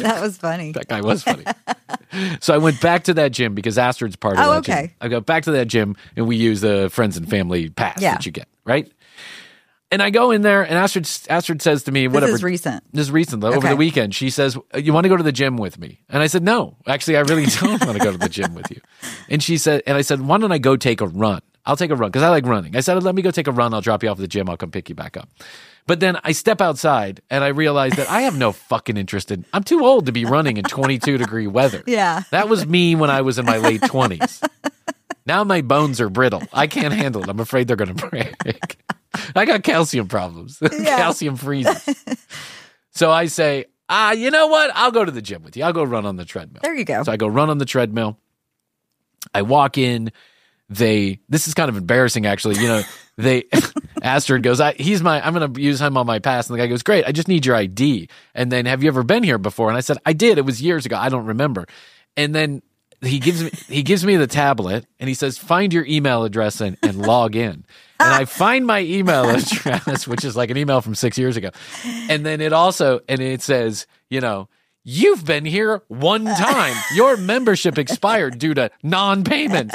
D: That was funny.
C: That guy was funny. So I went back to that gym because Astrid's part of
D: Oh,
C: that
D: okay.
C: gym. I go back to that gym and we use the friends and family pass
D: Yeah.
C: that you get, right? And I go in there and Astrid, Astrid says to me, whatever.
D: is recent.
C: This is recent, though, over
D: Okay.
C: the weekend. She says, you want to go to the gym with me? And I said, no, actually, I really don't want to go to the gym with you. And she said, and I said, why don't I go take a run? I'll take a run because I like running. I said, let me go take a run. I'll drop you off at the gym. I'll come pick you back up. But then I step outside and I realize that I have no fucking interest in, I'm too old to be running in twenty-two degree weather.
D: Yeah.
C: That was me when I was in my late twenties. Now my bones are brittle. I can't handle it. I'm afraid they're going to break. I got calcium problems.
D: Yeah.
C: Calcium freezes. So I say, ah, you know what? I'll go to the gym with you. I'll go run on the treadmill.
D: There you go.
C: So I go run on the treadmill. I walk in. They, this is kind of embarrassing, actually. You know, they, Astrid goes, I, he's my, I'm going to use him on my pass. And the guy goes, great. I just need your I D. And then, have you ever been here before? And I said, I did. It was years ago. I don't remember. And then he gives me, he gives me the tablet and he says, find your email address and, and log in. And I find my email address, which is like an email from six years ago. And then it also, and it says, you know, you've been here one time. Your membership expired due to non-payment.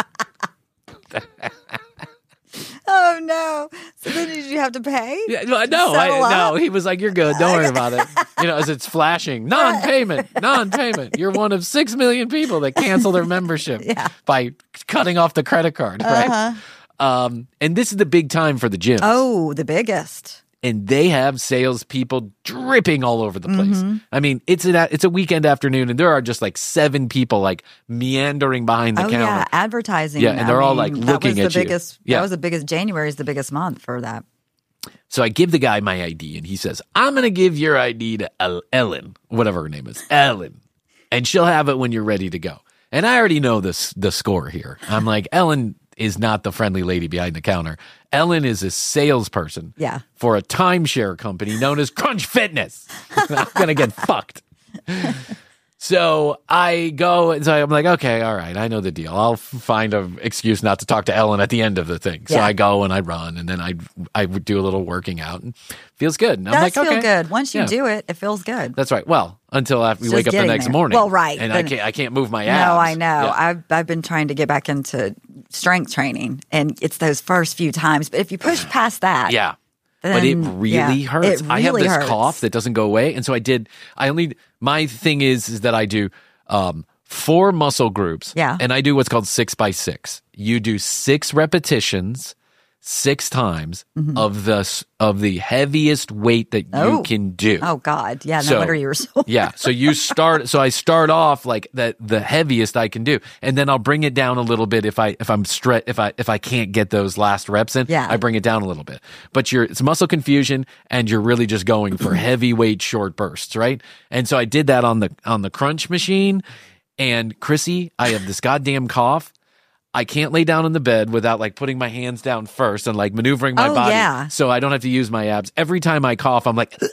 D: Oh no! So then did you have to pay?
C: Yeah, no, no, I,
D: settle
C: no.
D: up?
C: He was like, "You're good. Don't worry about it." You know, as it's flashing, non-payment, non-payment. You're one of six million people that cancel their membership
D: Yeah.
C: by cutting off the credit card, right? Um, and this is the big time for the gyms.
D: Oh, the biggest.
C: And they have salespeople dripping all over the place.
D: Mm-hmm.
C: I mean, it's a it's a weekend afternoon, and there are just like seven people like meandering behind the
D: Oh
C: counter.
D: yeah, advertising.
C: Yeah, and
D: I
C: they're all,
D: mean,
C: like,
D: that
C: looking
D: was the
C: at you.
D: biggest,
C: Yeah.
D: That was the biggest. January is the biggest month for that.
C: So I give the guy my I D, and he says, I'm going to give your I D to El- Ellen, whatever her name is, Ellen, and she'll have it when you're ready to go. And I already know this the score here. I'm like, Ellen is not the friendly lady behind the counter. Ellen is a salesperson
D: Yeah.
C: for a timeshare company known as Crunch Fitness. I'm going to get fucked. So I go, and so I'm like, okay, all right, I know the deal. I'll f- find an excuse not to talk to Ellen at the end of the thing. So
D: Yeah.
C: I go and I run, and then I I would do a little working out, and feels good. And I'm
D: Does
C: like,
D: feel
C: okay,
D: good. Once you
C: Yeah.
D: do it, it feels good.
C: That's right. Well, until after we
D: It's
C: wake
D: just
C: up the
D: getting
C: next
D: there.
C: morning.
D: Well, right,
C: and I
D: then-
C: can't I can't move my abs.
D: No, I know.
C: Yeah.
D: I've I've been trying to get back into strength training, and it's those first few times. But if you push past that,
C: Yeah. But it
D: then,
C: really
D: yeah,
C: hurts.
D: it
C: I have
D: really
C: this
D: hurts.
C: cough that doesn't go away. And so I did, I only, my thing is, is that I do um, four muscle groups.
D: Yeah.
C: And I do what's called six by six. You do six repetitions, six times of the, s- of the heaviest weight that you
D: Oh.
C: can do.
D: Oh God, yeah. No
C: So-
D: wonder you were so.
C: Yeah. So you start, so I start off like that, the heaviest I can do. And then I'll bring it down a little bit if I, if I'm stre- if I, if I can't get those last reps in,
D: Yeah.
C: I bring it down a little bit. But you're, it's muscle confusion and you're really just going for heavyweight short bursts, right? And so I did that on the, on the crunch machine. And Chrissy, I have this goddamn cough. I can't lay down in the bed without like putting my hands down first and like maneuvering my
D: Oh,
C: body
D: yeah.
C: so I don't have to use my abs. Every time I cough, I'm like,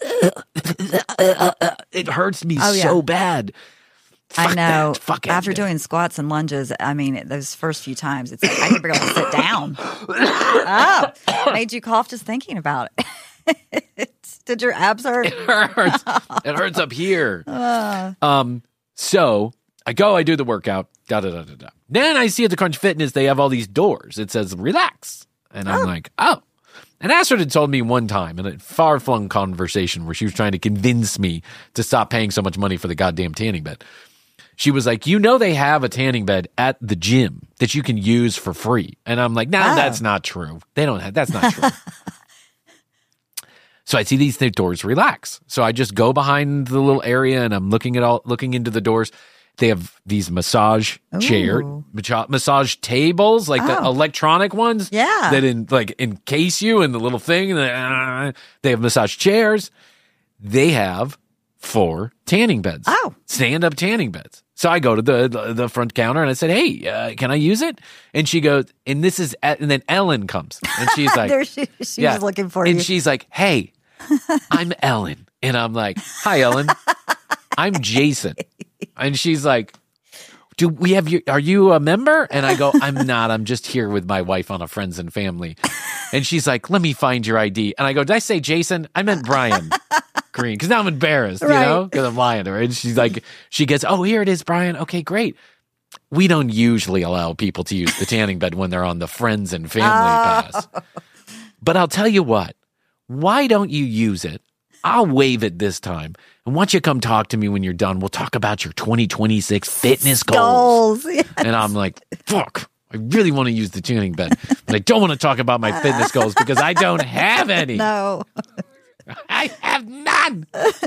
C: it hurts me
D: Oh, yeah.
C: so bad.
D: I
C: Fuck
D: know.
C: that. Fuck it.
D: After doing squats and lunges, I mean, those first few times, it's like I can barely sit down. Oh, made you cough just thinking about it. Did your abs hurt?
C: It hurts. It hurts up here. Um. So I go, I do the workout. Da da da da da. Then I see at the Crunch Fitness they have all these doors. It says relax, and I'm like, oh. And Astrid had told me one time in a far-flung conversation where she was trying to convince me to stop paying so much money for the goddamn tanning bed. She was like, you know they have a tanning bed at the gym that you can use for free. And I'm like, no,
D: Oh.
C: that's not true. They don't have, that's not true. So I see these th- doors relax. So I just go behind the little area and I'm looking at all, looking into the doors. They have these massage chair,
D: Ooh.
C: macha- massage tables, like the
D: Oh.
C: electronic ones.
D: Yeah.
C: That in like encase you in the little thing. And uh, they have massage chairs. They have four tanning beds.
D: Oh.
C: Stand up tanning beds. So I go to the, the the front counter and I said, "Hey, uh, can I use it?" And she goes, and this is, and then Ellen comes and she's like,
D: there she, she was looking for
C: and
D: you.
C: she's like, "Hey, I'm Ellen," and I'm like, "Hi, Ellen. I'm Jason," and she's like, "Do we have you? Are you a member?" And I go, "I'm not. I'm just here with my wife on a friends and family." And she's like, "Let me find your I D." And I go, "Did I say Jason? I meant Brian." green. Because now I'm embarrassed, you
D: Right.
C: know, because I'm lying to her. And she's like, she gets, oh, here it is, Brian. Okay, great. We don't usually allow people to use the tanning bed when they're on the friends and family pass. But I'll tell you what, why don't you use it? I'll waive it this time. And once you come talk to me when you're done, we'll talk about your twenty twenty-six fitness goals.
D: Goals. Yes.
C: And I'm like, fuck, I really want to use the tanning bed, but I don't want to talk about my fitness goals because I don't have any.
D: No.
C: I have none.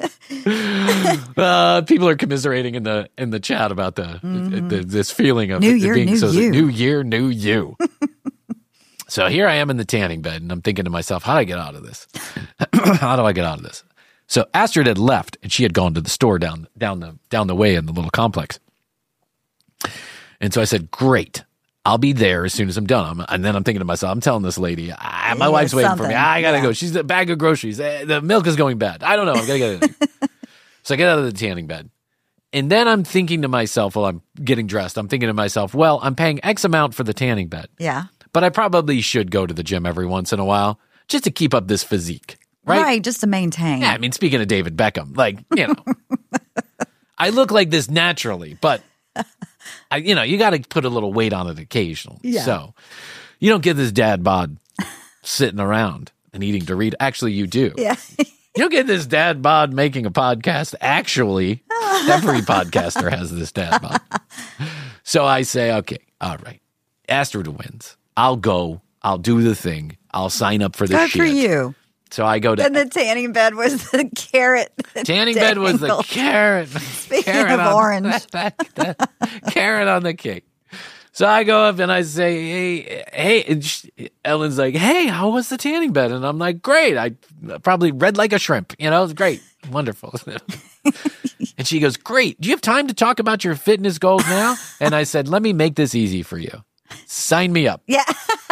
C: uh, people are commiserating in the in the chat about the, mm-hmm. the this feeling of
D: new
C: it
D: year,
C: being
D: new
C: so
D: you.
C: new year, new you. So here I am in the tanning bed, and I'm thinking to myself, how do I get out of this? How do I get out of this? So Astrid had left, and she had gone to the store down down the down the way in the little complex. And so I said, great. I'll be there as soon as I'm done. I'm, and then I'm thinking to myself, I'm telling this lady, ah, my
D: Yeah,
C: wife's waiting for
D: something.
C: me. I got to
D: Yeah.
C: go. She's a bag of groceries. Eh, The milk is going bad. I don't know. I'm going to get it. So I get out of the tanning bed. And then I'm thinking to myself while I'm getting dressed, I'm thinking to myself, well, I'm paying X amount for the tanning bed.
D: Yeah.
C: But I probably should go to the gym every once in a while just to keep up this physique. Right?
D: Right. Just to maintain.
C: Yeah, I mean, speaking of David Beckham, like, you know, I look like this naturally, but, I, you know, you got to put a little weight on it occasionally.
D: Yeah.
C: So you don't get this dad bod sitting around and eating Doritos. Actually, you do.
D: Yeah.
C: You don't get this dad bod making a podcast. Actually, every podcaster has this dad bod. So I say, okay, all right. Astrid wins. I'll go. I'll do the thing. I'll sign up for this
D: Good
C: shit.
D: for you.
C: So I go to
D: And the tanning bed was the carrot.
C: tanning bed was the
D: dangle.
C: carrot.
D: Speaking
C: carrot
D: of
C: on,
D: orange.
C: that- that- carrot on the cake. So I go up and I say, hey, hey, and she, Ellen's like, hey, how was the tanning bed? And I'm like, great. I probably read like a shrimp. You know, it's great. Wonderful. And she goes, great. Do you have time to talk about your fitness goals now? And I said, let me make this easy for you. Sign me up.
D: Yeah.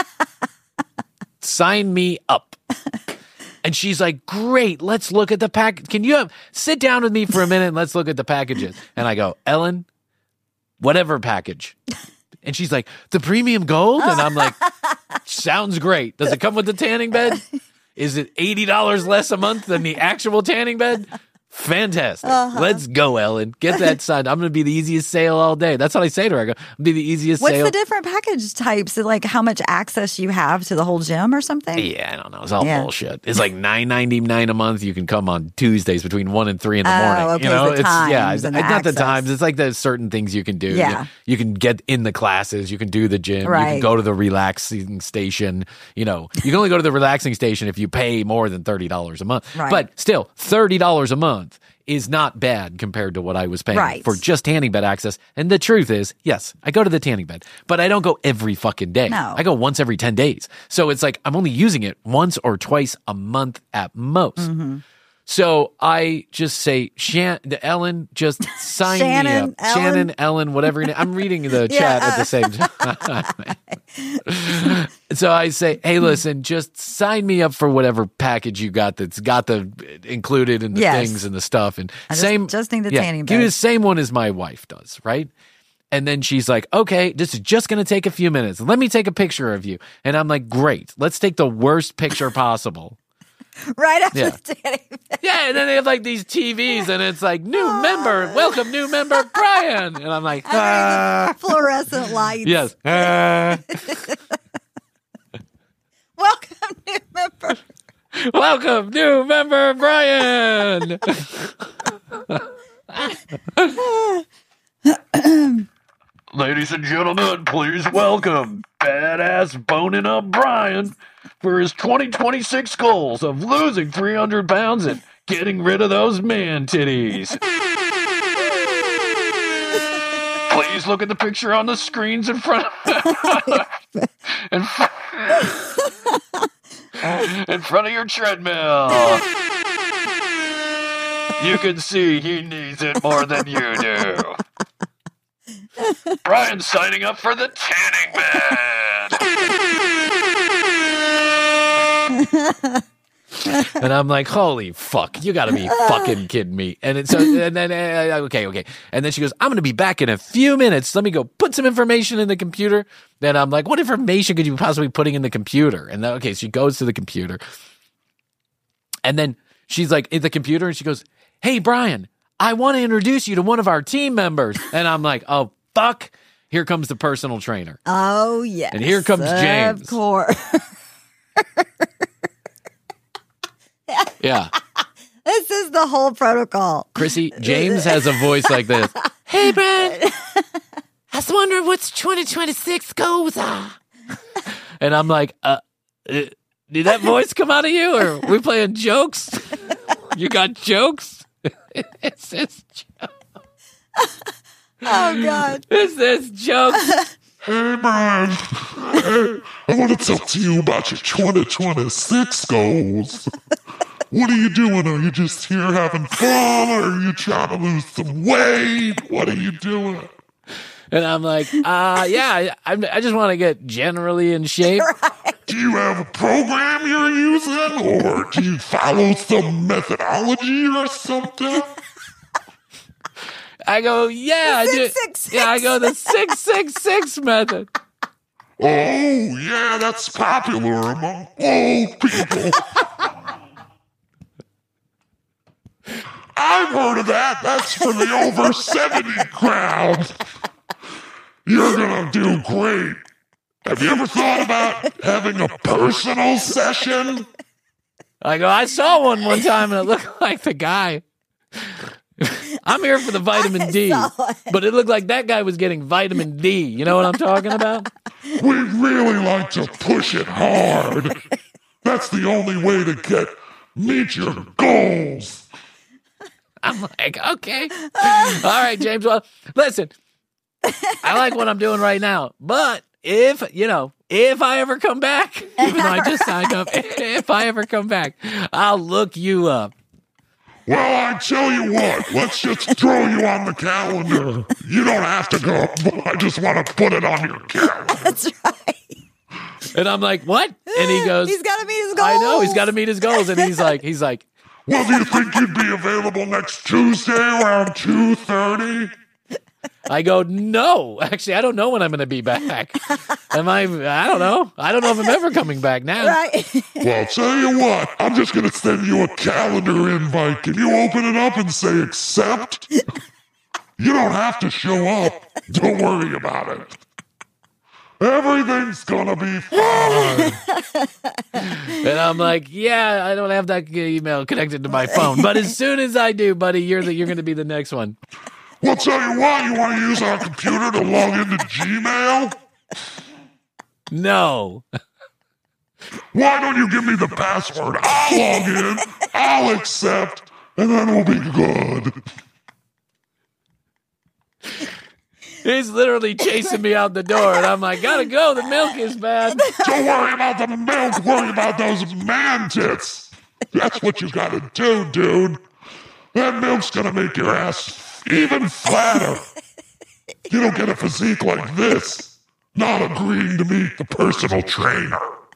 C: Sign me up. And she's like, great, let's look at the pack. Can you have, sit down with me for a minute and let's look at the packages. And I go, Ellen, whatever package. And she's like, the premium gold? And I'm like, sounds great. Does it come with the tanning bed? Is it eighty dollars less a month than the actual tanning bed? Fantastic.
D: Uh-huh.
C: Let's go, Ellen. Get that signed. I'm going to be the easiest sale all day. That's what I say to her. I go, I'm be the easiest
D: What's
C: sale.
D: the different package types? Like how much access you have to the whole gym or something?
C: Yeah, I don't know. It's all
D: Yeah.
C: bullshit. It's like nine ninety-nine a month. You can come on Tuesdays between one and three in the
D: Oh,
C: morning.
D: okay,
C: you know,
D: the
C: it's yeah,
D: times
C: it's,
D: and the
C: it's not the
D: access.
C: times. It's like there's certain things you can do.
D: Yeah.
C: You, you can get in the classes. You can do the gym. You can
D: Right.
C: go to the relaxing station. You know, you can only go to the relaxing station if you pay more than thirty dollars a month.
D: Right.
C: But still, thirty dollars a month is not bad compared to what I was paying
D: Right.
C: for just tanning bed access. And the truth is, yes, I go to the tanning bed, but I don't go every fucking day.
D: No.
C: I go once every ten days. So it's like I'm only using it once or twice a month at most.
D: Mm-hmm.
C: So I just say, Shan- the Ellen, just sign me
D: Shannon,
C: up.
D: Ellen?
C: Shannon, Ellen, whatever. your name- I'm reading the chat at the same time. So I say, hey, listen, just sign me up for whatever package you got that's got the included in the
D: Yes.
C: things and the stuff. And
D: I just-
C: same,
D: just need the
C: yeah,
D: tanning
C: give me
D: bed.
C: the same one as my wife does, right? And then she's like, okay, this is just going to take a few minutes. Let me take a picture of you. And I'm like, great. Let's take the worst picture possible.
D: Right after
C: Yeah.
D: the tanning bed.
C: Yeah, and then they have like these T Vs, and it's like, new member, welcome, new member, Brian. And I'm like, ah.
D: Fluorescent lights.
C: Yes. Ah.
D: Welcome, new member.
C: Welcome, new member, Brian. Ladies and gentlemen, please welcome badass boning up Brian for his twenty twenty-six goals of losing three hundred pounds and getting rid of those man titties. Please look at the picture on the screens in front in, fr- in front of your treadmill. You can see he needs it more than you do. Brian's signing up for the tanning bed. And I'm like, holy fuck, you gotta be fucking kidding me. And it's so, and then, uh, okay, okay. And then she goes, I'm gonna be back in a few minutes. Let me go put some information in the computer. Then I'm like, what information could you possibly be putting in the computer? And then, okay, she goes to the computer. And then she's like at the computer and she goes, "Hey, Brian, I want to introduce you to one of our team members." And I'm like, "Oh, fuck. Here comes the personal trainer."
D: Oh, yes.
C: And here comes James.
D: Of course.
C: Yeah.
D: This is the whole protocol.
C: Chrissy, James has a voice like this. "Hey, Brian, I was wondering what's twenty twenty-six goals are." And I'm like, uh, uh, did that voice come out of you? Or are we playing jokes? You got jokes? It's this joke.
D: Oh, God.
C: It's this joke.
B: Hey, Brian. Hey, I want to talk to you about your twenty twenty-six goals. What are you doing? Are you just here having fun? Or are you trying to lose some weight? What are you doing?
C: And I'm like, uh, yeah, I, I just want to get generally in shape.
D: Right.
B: Do you have a program you're using? Or do you follow some methodology or something?
C: I go, yeah, I do.
D: six six six.
C: Yeah, I go the six six six method.
B: Oh, yeah, that's popular among old people. I've heard of that. That's for the over seventy crowd. You're going to do great. Have you ever thought about having a personal session?
C: I go, I saw one one time and it looked like the guy. I'm here for the vitamin D, but it looked like that guy was getting vitamin D. You know what I'm talking about?
B: We really like to push it hard. That's the only way to get meet your goals.
C: I'm like, okay. All right, James. Well, listen, I like what I'm doing right now, but if, you know, if I ever come back, even though I just signed up, if I ever come back, I'll look you up.
B: Well, I tell you what, let's just throw you on the calendar. You don't have to go, but I just want to put it on your calendar.
D: That's right.
C: And I'm like, what? And he goes,
D: He's got to meet his goals.
C: I know, he's got to meet his goals. And he's like, he's like,
B: Well, do you think you'd be available next Tuesday around two thirty?
C: I go, no. Actually, I don't know when I'm going to be back. Am I? I don't know. I don't know if I'm ever coming back now.
D: Right.
B: Well, tell you what, I'm just going to send you a calendar invite. Can you open it up and say accept? You don't have to show up. Don't worry about it. Everything's gonna be fine.
C: And I'm like, yeah, I don't have that email connected to my phone. But as soon as I do, buddy, you're the, you're going to be the next one.
B: Well, tell you what, you want to use our computer to log into Gmail?
C: No.
B: Why don't you give me the password? I'll log in, I'll accept, and then we'll be good.
C: He's literally chasing me out the door, and I'm like, gotta go, the milk is bad.
B: Don't worry about the milk, worry about those man tits. That's what you gotta do, dude. That milk's gonna make your ass even flatter. You don't get a physique like this. Not agreeing to meet the personal trainer.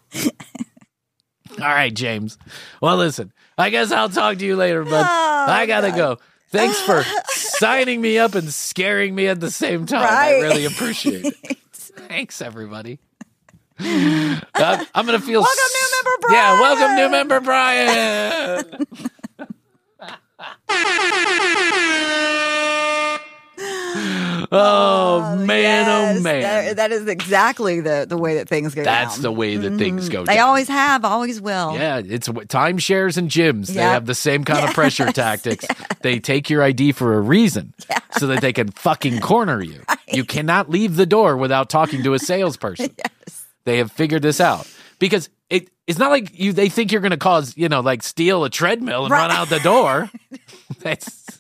C: All right, James. Well, listen, I guess I'll talk to you later, but
D: Oh,
C: I gotta
D: God.
C: go. Thanks for signing me up and scaring me at the same time.
D: Right.
C: I really appreciate it. Thanks, everybody. I'm, I'm gonna feel.
D: Welcome, new member Brian.
C: Yeah, welcome, new member Brian. oh man,
D: Yes,
C: oh man.
D: that- that is exactly the, the way that things go
C: That's
D: down.
C: the way that things go
D: They
C: down.
D: always have, always will.
C: Yeah, it's w- timeshares and gyms. They
D: Yep.
C: have the same kind of pressure tactics. They take your I D for a reason so that they can fucking corner you. You cannot leave the door without talking to a salesperson.
D: Yes.
C: They have figured this out because it it's not like you they think you're going to cause, you know, like steal a treadmill and
D: Right.
C: run out the door. That's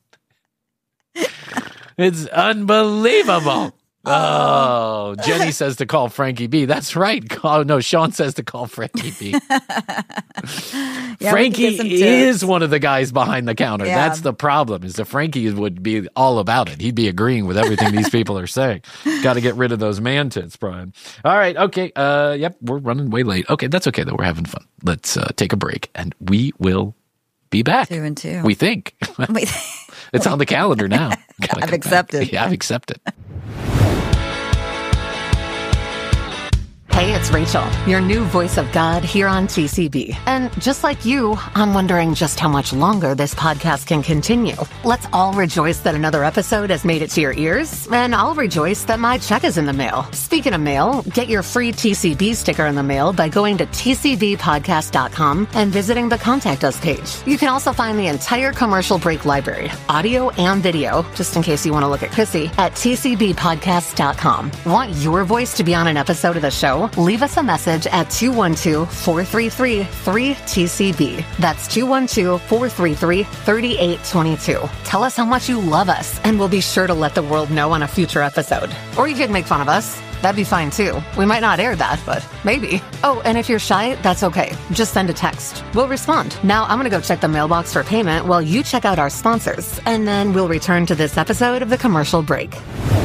C: It's unbelievable. Oh, Jenny says to call Frankie B. That's right. Call, no, Sean says to call Frankie B.
D: Yeah, we
C: Frankie
D: can get some tips.
C: is one of the guys behind the counter.
D: Yeah.
C: That's the problem. Is that Frankie would be all about it. He'd be agreeing with everything these people are saying. Got to get rid of those man tits, Brian. All right. Okay. Uh, yep. We're running way late. Okay. That's okay though. We're having fun. Let's uh, take a break and we will be back.
D: Two and two.
C: We think.
D: Wait.
C: It's on the calendar now. Gotta
D: I've
C: come back.
D: accepted.
C: Yeah, I've accepted.
E: Hey, Hey, it's Rachel, your new voice of God here on T C B. And just like you, I'm wondering just how much longer this podcast can continue. Let's all rejoice that another episode has made it to your ears, and I'll rejoice that my check is in the mail. Speaking of mail, get your free T C B sticker in the mail by going to T C B podcast dot com and visiting the Contact Us page. You can also find the entire Commercial Break library, audio and video, just in case you want to look at Chrissy, at T C B podcast dot com. Want your voice to be on an episode of the show? Leave us a message at two one two, four three three, three T C B. That's two one two, four three three, three eight two two. Tell us how much you love us, and we'll be sure to let the world know on a future episode. Or you could make fun of us. That'd be fine too. We might not air that, but maybe. Oh, and if you're shy, that's okay. Just send a text. We'll respond. Now I'm going to go check the mailbox for payment while you check out our sponsors, and then we'll return to this episode of the Commercial Break.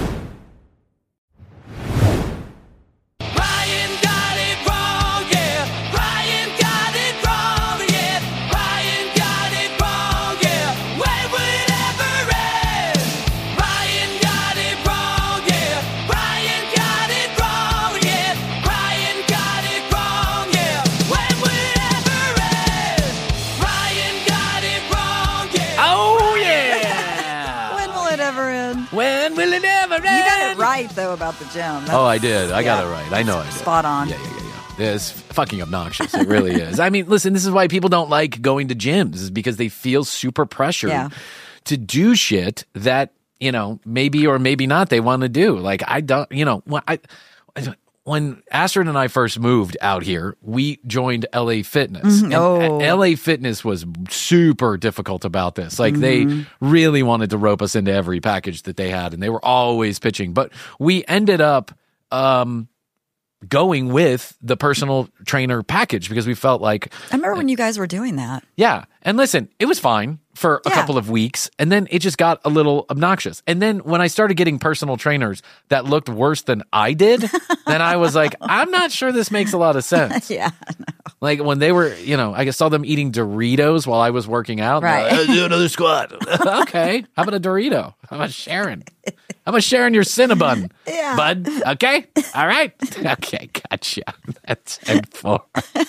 D: Right though about the gym. That's,
C: oh, I did. I
D: yeah,
C: got it right. I know I did.
D: Spot on.
C: Yeah, yeah, yeah, yeah. It's fucking obnoxious. It really is. I mean, listen, this is why people don't like going to gyms, is because they feel super pressured
D: Yeah.
C: to do shit that, you know, maybe or maybe not they want to do. Like, I don't, you know, when I, when Astrid and I first moved out here, we joined L A Fitness.
D: Mm-hmm.
C: And
D: Oh.
C: L A Fitness was super difficult about this. Like,
D: Mm-hmm.
C: they really wanted to rope us into every package that they had, and they were always pitching. But we ended up um, going with the personal trainer package because we felt like,
D: I remember when you guys were doing that.
C: yeah. And listen, it was fine for a
D: Yeah.
C: couple of weeks, and then it just got a little obnoxious. And then when I started getting personal trainers that looked worse than I did, then I was like, I'm not sure this makes a lot of sense.
D: Yeah.
C: Like when they were, you know, I saw them eating Doritos while I was working out.
D: Right.
C: Like, "Let's do another squat. Okay. How about a Dorito? How about sharing? How about sharing your Cinnabon?
D: Yeah.
C: Bud? Okay. All right. Okay. Gotcha. That's ten four.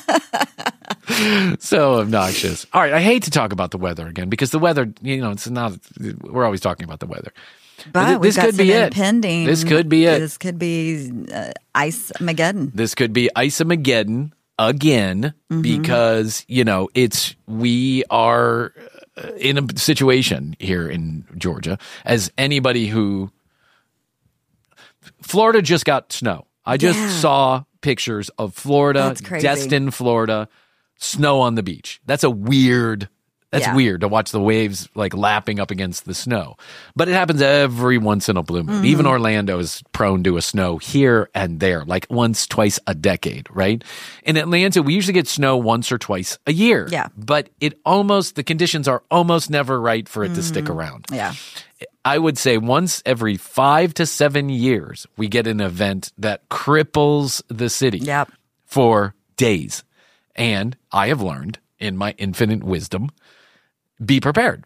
C: So obnoxious. All right. I hate to talk about the weather again because the weather, you know, it's not, we're always talking about the weather.
D: But
C: Th-
D: we've
C: this
D: got
C: could
D: some
C: be it.
D: impending.
C: This could be it.
D: This could be uh, Ice-mageddon.
C: This could be Ice-mageddon again
D: Mm-hmm.
C: because, you know, it's, we are in a situation here in Georgia as anybody who, Florida just got snow. I just
D: Yeah.
C: saw pictures of Florida,
D: That's crazy.
C: Destin, Florida, snow on the beach. That's a weird, that's
D: Yeah.
C: weird to watch the waves like lapping up against the snow. But it happens every once in a blue moon. Even
D: Mm-hmm.
C: Orlando is prone to a snow here and there, like once, twice a decade, right? In Atlanta, we usually get snow once or twice a year.
D: Yeah.
C: But it almost, the conditions are almost never right for it to stick around.
D: Yeah.
C: I would say once every five to seven years, we get an event that cripples the city
D: Yep.
C: for days. And I have learned in my infinite wisdom, be prepared.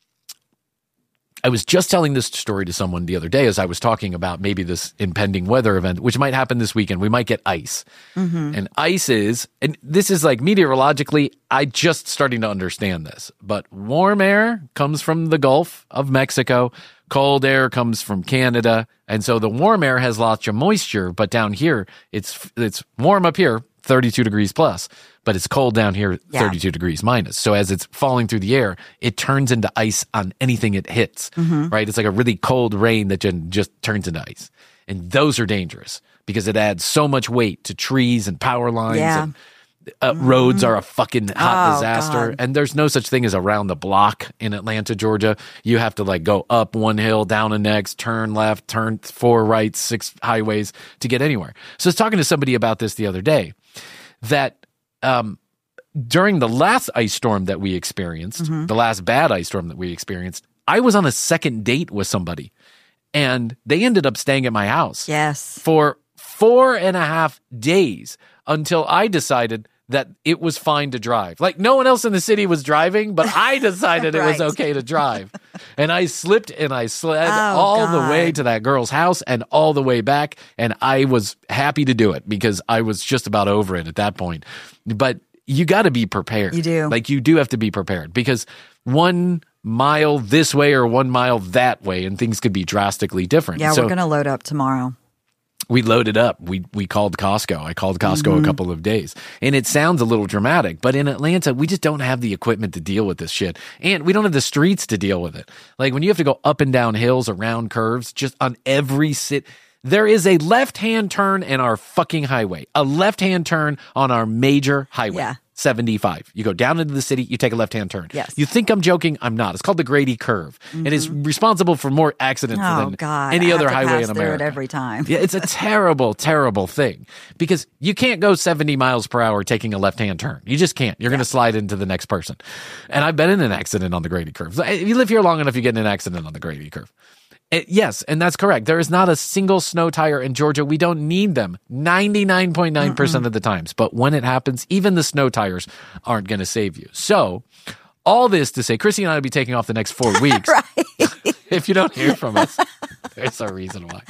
C: I was just telling this story to someone the other day as I was talking about maybe this impending weather event, which might happen this weekend. We might get ice. And ice is, and this is like meteorologically, I just starting to understand this, but warm air comes from the Gulf of Mexico. Cold air comes from Canada. And so the warm air has lots of moisture, but down here, it's, it's warm up here, thirty-two degrees plus, but it's cold down here,
D: Yeah.
C: thirty-two degrees minus. So as it's falling through the air, it turns into ice on anything it hits, right? It's like a really cold rain that ju- just turns into ice. And those are dangerous because it adds so much weight to trees and power lines.
D: Yeah.
C: And, uh, roads are a fucking hot
D: Oh,
C: disaster.
D: God.
C: And there's no such thing as around the block in Atlanta, Georgia. You have to like go up one hill, down the next, turn left, turn four right, six highways to get anywhere. So I was talking to somebody about this the other day that um, during the last ice storm that we experienced,
D: Mm-hmm.
C: the last bad ice storm that we experienced, I was on a second date with somebody and they ended up staying at my house
D: Yes.
C: for four and a half days until I decided that it was fine to drive. Like no one else in the city was driving, but I decided it was
D: Right.
C: okay to drive. And I slipped and I slid
D: Oh,
C: all the
D: God.
C: way to that girl's house and all the way back. And I was happy to do it because I was just about over it at that point. But you got to be prepared.
D: You do.
C: Like, you do have to be prepared because one mile this way or one mile that way, and things could be drastically different.
D: Yeah,
C: So
D: we're going to load up tomorrow.
C: we loaded up. We we called Costco. I called Costco
D: Mm-hmm.
C: a couple of days. And it sounds a little dramatic, but in Atlanta, we just don't have the equipment to deal with this shit. And we don't have the streets to deal with it. Like, when you have to go up and down hills, around curves, just on every sit. There is a left-hand turn in our fucking highway. A left-hand turn on our major highway.
D: Yeah.
C: seventy-five. You go down into the city, you take a left-hand turn.
D: Yes.
C: You think I'm joking? I'm not. It's called the Grady Curve. And it's responsible for more accidents
D: Oh,
C: than
D: God.
C: any
D: I
C: other
D: have to
C: highway
D: pass
C: in
D: through
C: America.
D: it every time.
C: Yeah, it's a terrible, terrible thing because you can't go seventy miles per hour taking a left-hand turn. You just can't. You're going to slide into the next person. And I've been in an accident on the Grady Curve. If you live here long enough, you get in an accident on the Grady Curve. It, yes, and that's correct. There is not a single snow tire in Georgia. We don't need them ninety-nine point nine percent of the times. But when it happens, even the snow tires aren't going to save you. So all this to say, Chrissy and I will be taking off the next four weeks. If you don't hear from us, there's a reason why.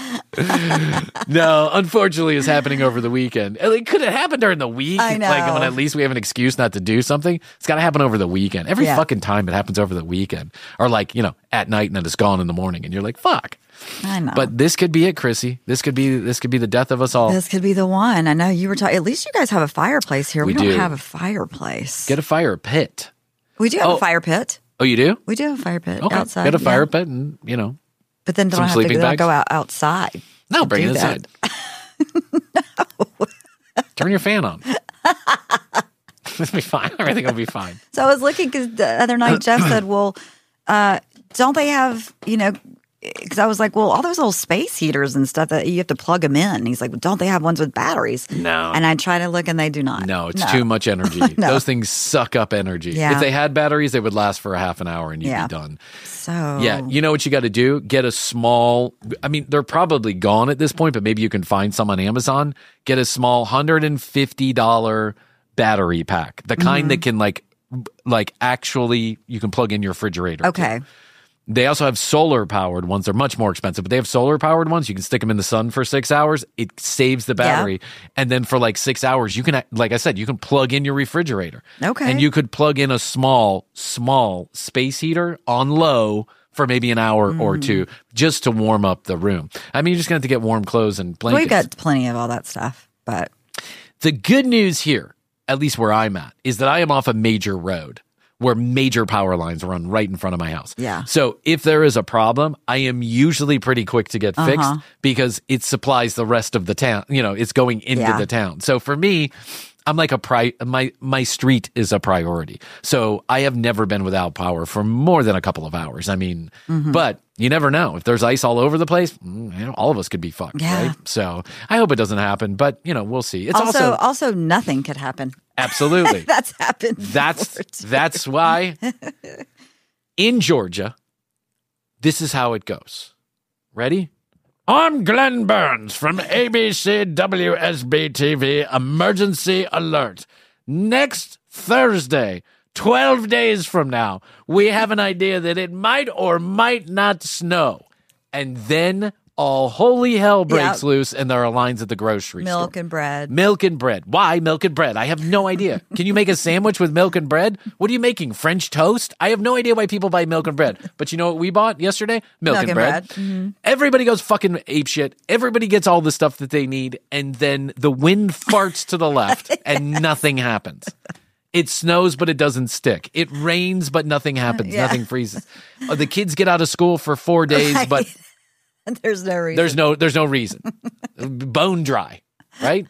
C: No, unfortunately, it's happening over the weekend. It could have happened during the week.
D: I know.
C: Like, when at least we have an excuse not to do something. It's got to happen over the weekend. Every
D: Yeah.
C: fucking time it happens over the weekend. Or, like, you know, at night and then it's gone in the morning. And you're like, fuck.
D: I know.
C: But this could be it, Chrissy. This could be this could be the death of us all.
D: This could be the one. I know you were talking. At least you guys have a fireplace here. We,
C: We
D: don't
C: do.
D: have a fireplace.
C: Get a fire pit.
D: we do have
C: Oh.
D: a fire pit.
C: Oh, you do?
D: We do have a fire pit
C: Okay.
D: outside.
C: Get a fire
D: yeah.
C: pit and, you know,
D: But then
C: some
D: don't have to
C: sleeping
D: don't
C: bags?
D: go out outside.
C: no,
D: to
C: bring
D: do
C: it
D: that.
C: inside. Turn your fan on. It'll be fine. Everything will be fine.
D: So I was looking because the other night Jeff said, "Well, uh, don't they have you know?" Because I was like, "Well, all those little space heaters and stuff that you have to plug them in." And he's like, well, "Don't they have ones with batteries?"
C: No.
D: And I try to look, and they do not.
C: No, it's too much energy.
D: No.
C: Those things suck up energy.
D: Yeah.
C: If they had batteries, they would last for a half an hour and you'd
D: Yeah.
C: be done.
D: So
C: Yeah, you know what you got to do? Get a small, I mean, they're probably gone at this point, but maybe you can find some on Amazon. Get a small one hundred fifty dollars battery pack, the kind
D: Mm-hmm.
C: that can like, like actually, you can plug in your refrigerator. to.
D: okay,
C: They also have solar powered ones. They're much more expensive, but they have solar powered ones. You can stick them in the sun for six hours. It saves the battery. And then for like six hours, you can, like I said, you can plug in your refrigerator.
D: Okay.
C: And you could plug in a small, small space heater on low for maybe an hour or
D: Mm.
C: two just to warm up the room. I mean, you're just going to have to get warm clothes and blankets.
D: we've got plenty of all that stuff, but
C: The good news here, at least where I'm at, is that I am off a major road where major power lines run right in front of my house.
D: Yeah.
C: So if there is a problem, I am usually pretty quick to get fixed
D: Uh-huh.
C: because it supplies the rest of the town. You know, it's going into
D: Yeah.
C: the town. So for me, I'm like a pri- my my street is a priority. So I have never been without power for more than a couple of hours. I mean,
D: Mm-hmm.
C: but you never know. If there's ice all over the place, mm, you know, all of us could be fucked,
D: Yeah.
C: right? So I hope it doesn't happen, but you know, we'll see. It's
D: also,
C: also
D: also nothing could happen.
C: absolutely.
D: That's happened.
C: That's
D: before, too.
C: that's why in Georgia, this is how it goes. Ready? I'm Glenn Burns from A B C W S B T V. Emergency alert. Next Thursday, twelve days from now, we have an idea that it might or might not snow. And then all holy hell breaks
D: Yep.
C: loose and there are lines at the grocery store.
D: milk and bread.
C: Milk and bread. Why milk and bread? I have no idea. Can you make a sandwich with milk and bread? What are you making? French toast? I have no idea why people buy milk and bread. But you know what we bought yesterday? Milk, and, bread.
D: Mm-hmm.
C: Everybody goes fucking apeshit. Everybody gets all the stuff that they need. And then the wind farts to the left and nothing happens. It snows, but it doesn't stick. It rains, but nothing happens.
D: Yeah.
C: Nothing freezes. Oh, the kids get out of school for four days,
D: Right.
C: but
D: There's no reason.
C: there's no there's no reason. Bone dry, right?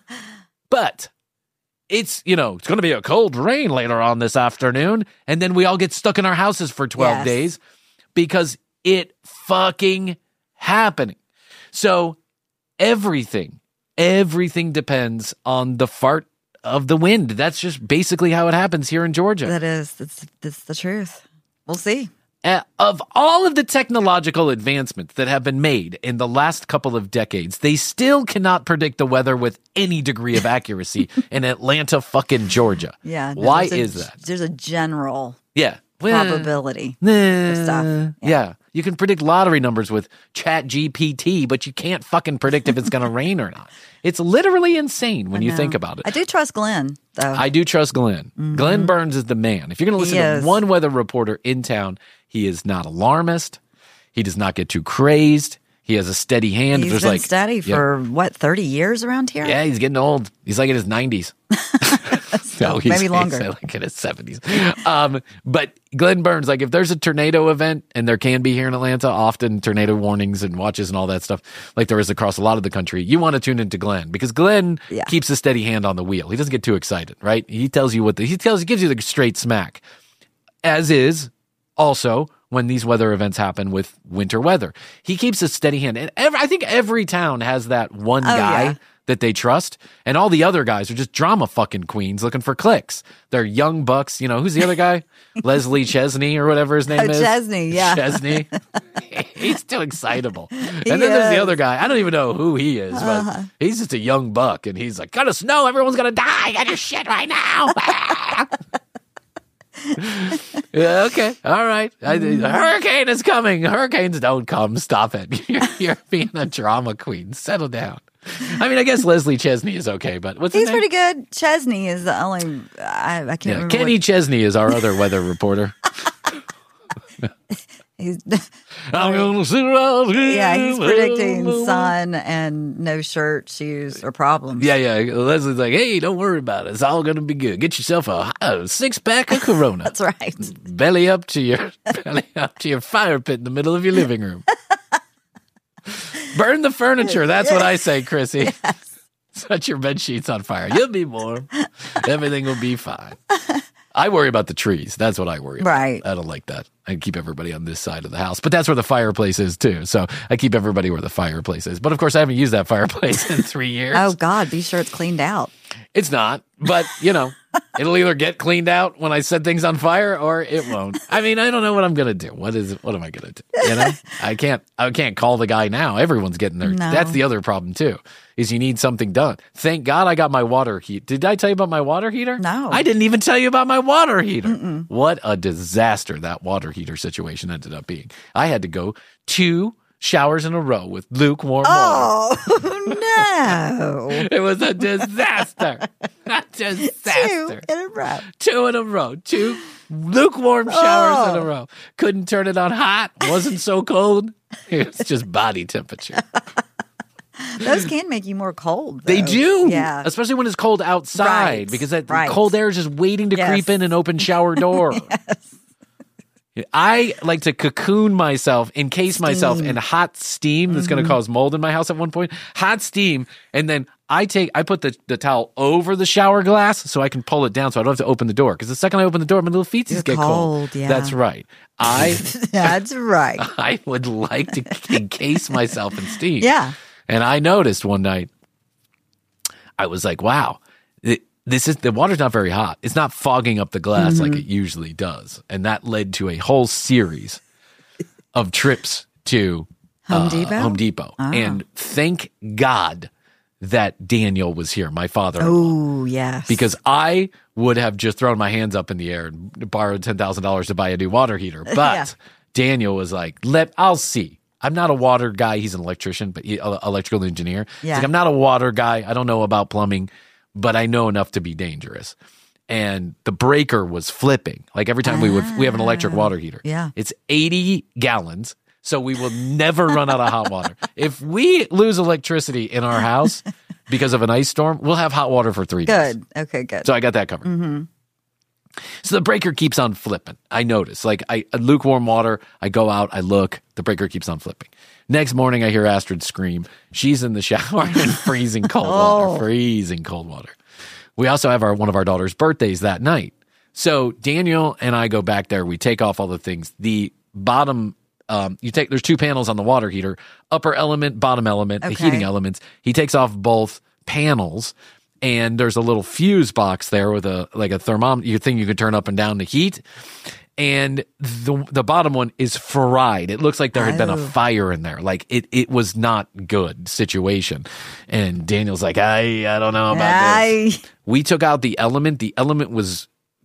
C: But it's, you know, it's going to be a cold rain later on this afternoon, and then we all get stuck in our houses for twelve
D: Yes.
C: days because it fucking happening. So everything, everything depends on the fart of the wind. That's just basically how it happens here in Georgia.
D: That is, that's, that's the truth. We'll see.
C: Uh, of all of the technological advancements that have been made in the last couple of decades, they still cannot predict the weather with any degree of accuracy in Atlanta, fucking Georgia.
D: Yeah. no,
C: Why
D: there's a-
C: is that?
D: There's a general.
C: Yeah. Well,
D: probability
C: Nah,
D: stuff.
C: Yeah.
D: Yeah.
C: You can predict lottery numbers with Chat G P T, but you can't fucking predict if it's going to rain or not. It's literally insane when you
D: No.
C: think about it.
D: I do trust Glenn, though.
C: I do trust Glenn. Glenn Burns is the man. If you're going to
D: He
C: listen to
D: is.
C: one weather reporter in town, he is not alarmist. He does not get too crazed. He has a steady hand.
D: He's
C: There's
D: been
C: like,
D: steady
C: yeah.
D: for, what, thirty years around here?
C: Yeah, he's getting old. He's like in his nineties. No, he's,
D: maybe longer.
C: He's like in his seventies. Um, but Glenn Burns, like if there's a tornado event, and there can be here in Atlanta, often tornado warnings and watches and all that stuff, like there is across a lot of the country, you want to tune into Glenn because Glenn
D: Yeah.
C: keeps a steady hand on the wheel. He doesn't get too excited, right? He tells you what the, he tells, he gives you the straight smack, as is also when these weather events happen with winter weather. He keeps a steady hand. And every, I think every town has that one
D: Oh,
C: guy
D: yeah.
C: that they trust. And all the other guys are just drama fucking queens looking for clicks. They're young bucks. You know, who's the other guy? Leslie Chesney or whatever his name
D: Oh,
C: is.
D: Chesney, yeah.
C: Chesney. He's too excitable. And
D: He
C: then there's the
D: is.
C: other guy. I don't even know who he is, but
D: Uh-huh.
C: he's just a young buck. And he's like, gonna snow. Everyone's gonna die. Get your shit right now. Yeah, okay. All right. I, a hurricane is coming. Hurricanes don't come. Stop it. You're, you're being a drama queen. Settle down. I mean, I guess Leslie Chesney is okay, but what's his
D: He's
C: name?
D: pretty good. Chesney is the only, I, I can't
C: Yeah,
D: remember.
C: Kenny
D: what-
C: Chesney is our other weather reporter.
D: he's,
C: I'm gonna sit around here.
D: yeah, he's predicting sun and no shirt, shoes, or problems.
C: Yeah, yeah. Leslie's like, hey, don't worry about it. It's all gonna be good. Get yourself a, a six pack of Corona.
D: That's right.
C: belly up to your belly up to your fire pit in the middle of your living room. Burn the furniture. That's what I say, Chrissy. Set your bed sheets on fire. You'll be warm. Everything will be fine. I worry about the trees. That's what I worry about.
D: Right.
C: I don't like that. I keep everybody on this side of the house. But that's where the fireplace is, too. So I keep everybody where the fireplace is. But, of course, I haven't used that fireplace in three years.
D: Oh, God, be sure it's cleaned out.
C: It's not, but you know, it'll either get cleaned out when I set things on fire or it won't. I mean, I don't know what I'm gonna do. What is it? What am I gonna do? You know, I can't. I can't call the guy now. Everyone's getting there.
D: No.
C: That's the other problem too. Is you need something done. Thank God I got my water heat. Did I tell you about my water heater?
D: No.
C: I didn't even tell you about my water heater. What a disaster that water heater situation ended up being. I had to go two showers in a row with lukewarm water.
D: Oh, no.
C: It was a disaster. A
D: Two
C: disaster.
D: in a row.
C: Two in a row. Two lukewarm showers in a
D: Oh.
C: row. Couldn't turn it on hot. Wasn't so cold. It was just body temperature.
D: Those can make you more cold.
C: They
D: though.
C: do.
D: Yeah.
C: Especially when it's cold outside
D: Right.
C: because that
D: Right.
C: cold air is just waiting to
D: Yes.
C: creep in and open shower door. I like to cocoon myself, encase myself in hot steam that's
D: Mm-hmm.
C: going to cause mold in my house at one point. Hot steam. And then I take, I put the, the towel over the shower glass so I can pull it down so I don't have to open the door. Because the second I open the door, my little feetsies
D: You're
C: get cold.
D: cold, yeah.
C: That's right. I
D: That's right.
C: I would like to encase myself in steam.
D: Yeah.
C: And I noticed one night, I was like, wow, it, this is the water's not very hot. It's not fogging up the glass
D: Mm-hmm.
C: like it usually does. And that led to a whole series of trips to
D: Home
C: uh,
D: Depot?
C: Home Depot.
D: Oh.
C: And thank God that Daniel was here, my father.
D: Oh, yes.
C: Because I would have just thrown my hands up in the air and borrowed ten thousand dollars to buy a new water heater. But
D: Yeah.
C: Daniel was like, "Let I'll see." I'm not a water guy. He's an electrician, but he, uh, electrical engineer. He's
D: Yeah.
C: like, I'm not a water guy. I don't know about plumbing, but I know enough to be dangerous. And the breaker was flipping. Like every time we would, we have an electric water heater.
D: Yeah.
C: It's eighty gallons. So we will never run out of hot water. If we lose electricity in our house because of an ice storm, we'll have hot water for three days.
D: Good. Okay, good.
C: So I got that covered. So the breaker keeps on flipping. I notice, like I lukewarm water. I go out, I look, the breaker keeps on flipping. Next morning, I hear Astrid scream. She's in the shower in freezing cold water, freezing cold water. We also have our one of our daughter's birthdays that night. So Daniel and I go back there. We take off all the things. The bottom, um, you take. There's two panels on the water heater. Upper element, bottom element, the
D: Okay.
C: heating elements. He takes off both panels. And there's a little fuse box there with a like a thermometer thing you can turn up and down the heat. And the the bottom one is fried. It looks like there had been a
D: Oh.
C: fire in there. Like it it was not good situation. And Daniel's like, I I don't know about this.
D: I,
C: We took out the element. The element was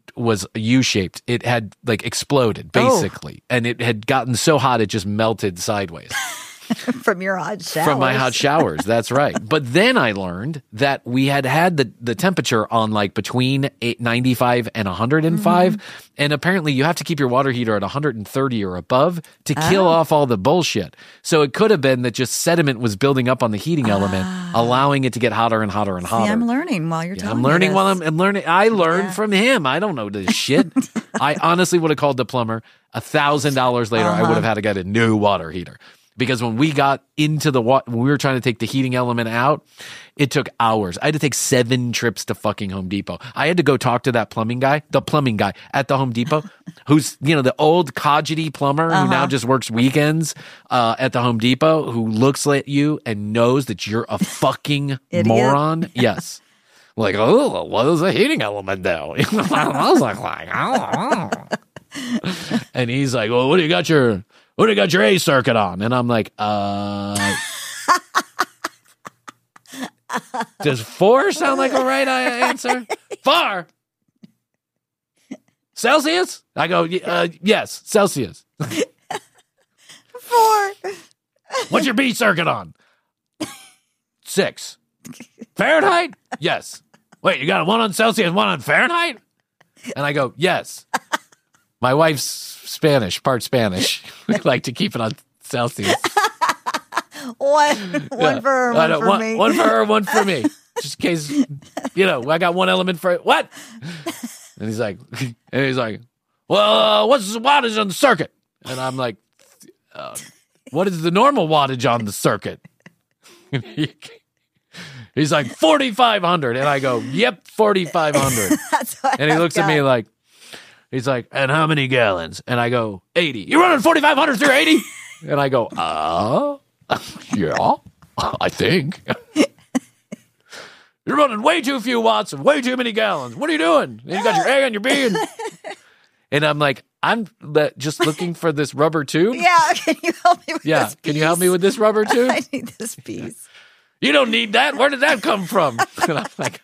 C: was U-shaped. It had like exploded basically, oh. and it had gotten so hot it just melted sideways.
D: From your hot showers.
C: From my hot showers, that's right. But then I learned that we had had the, the temperature on like between eight, ninety-five and one hundred five. Mm-hmm. And apparently you have to keep your water heater at one hundred thirty or above to kill oh. off all the bullshit. So it could have been that just sediment was building up on the heating element, ah. allowing it to get hotter and hotter and hotter.
D: See, I'm learning while you're
C: yeah,
D: telling
C: I'm learning
D: me
C: while I'm, I'm learning. I learned
D: yeah.
C: from him. I don't know this shit. I honestly would have called the plumber. A thousand dollars later, uh-huh. I would have had to get a new water heater. Because when we got into the water, when we were trying to take the heating element out, it took hours. I had to take seven trips to fucking Home Depot. I had to go talk to that plumbing guy, the plumbing guy at the Home Depot, who's, you know, the old codgety plumber uh-huh. who now just works weekends uh, at the Home Depot, who looks at you and knows that you're a fucking moron. Yes. Like, oh, what does a heating element do? I was like, oh. And he's like, well, what do you got your... What do you got your A circuit on? And I'm like, uh, does four sound like a right answer? Four. Celsius? I go, uh, yes, Celsius.
D: Four.
C: What's your B circuit on? Six. Fahrenheit? Yes. Wait, you got one on Celsius, one on Fahrenheit? And I go, yes. My wife's Spanish, part Spanish. We like to keep it on Celsius.
D: one one yeah. for her, one for
C: one,
D: me.
C: One for her, one for me. Just in case, you know, I got one element for it. What? And he's like, and he's like, well, uh, what's the wattage on the circuit? And I'm like, uh, what is the normal wattage on the circuit? He's like, forty-five hundred. And I go, yep, forty-five hundred. That's what and he looks got. at me like, he's like, and how many gallons? And I go, eighty. You're running forty-five hundred through eighty? And I go, uh, yeah, I think. You're running way too few watts and way too many gallons. What are you doing? And you got your A and your B. And, and I'm like, I'm just looking for this rubber tube.
D: Yeah, can you help me with
C: yeah,
D: this piece?
C: Can you help me with this rubber tube?
D: I need this piece.
C: You don't need that. Where did that come from? And I'm like,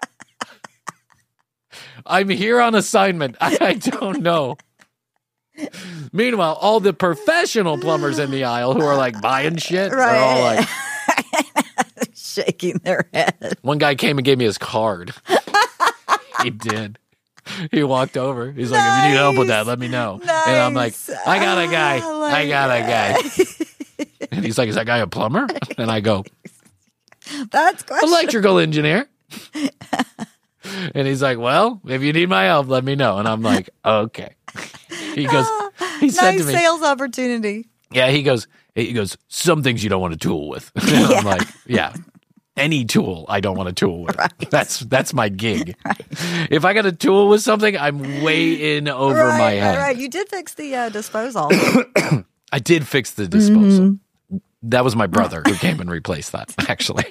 C: I'm here on assignment. I, I don't know. Meanwhile, all the professional plumbers in the aisle who are like buying shit,
D: right.
C: they're all like
D: shaking their head.
C: One guy came and gave me his card. He did. He walked over. He's like, nice. If you need help with that, let me know.
D: Nice.
C: And I'm like, I got a guy. I, like I got that. a guy. And he's like, is that guy a plumber? And I go,
D: that's questionable.
C: Electrical engineer. And he's like, well, if you need my help, let me know. And I'm like, okay. He goes, he
D: nice
C: said to me,
D: sales opportunity.
C: Yeah, he goes, he goes, some things you don't want to tool with. And yeah. I'm like, yeah, any tool I don't want to tool with. Right. That's that's my gig. Right. If I got to tool with something, I'm way in over
D: right,
C: my head.
D: Right, you did fix the uh, disposal.
C: I did fix the disposal. Mm-hmm. That was my brother who came and replaced that, actually.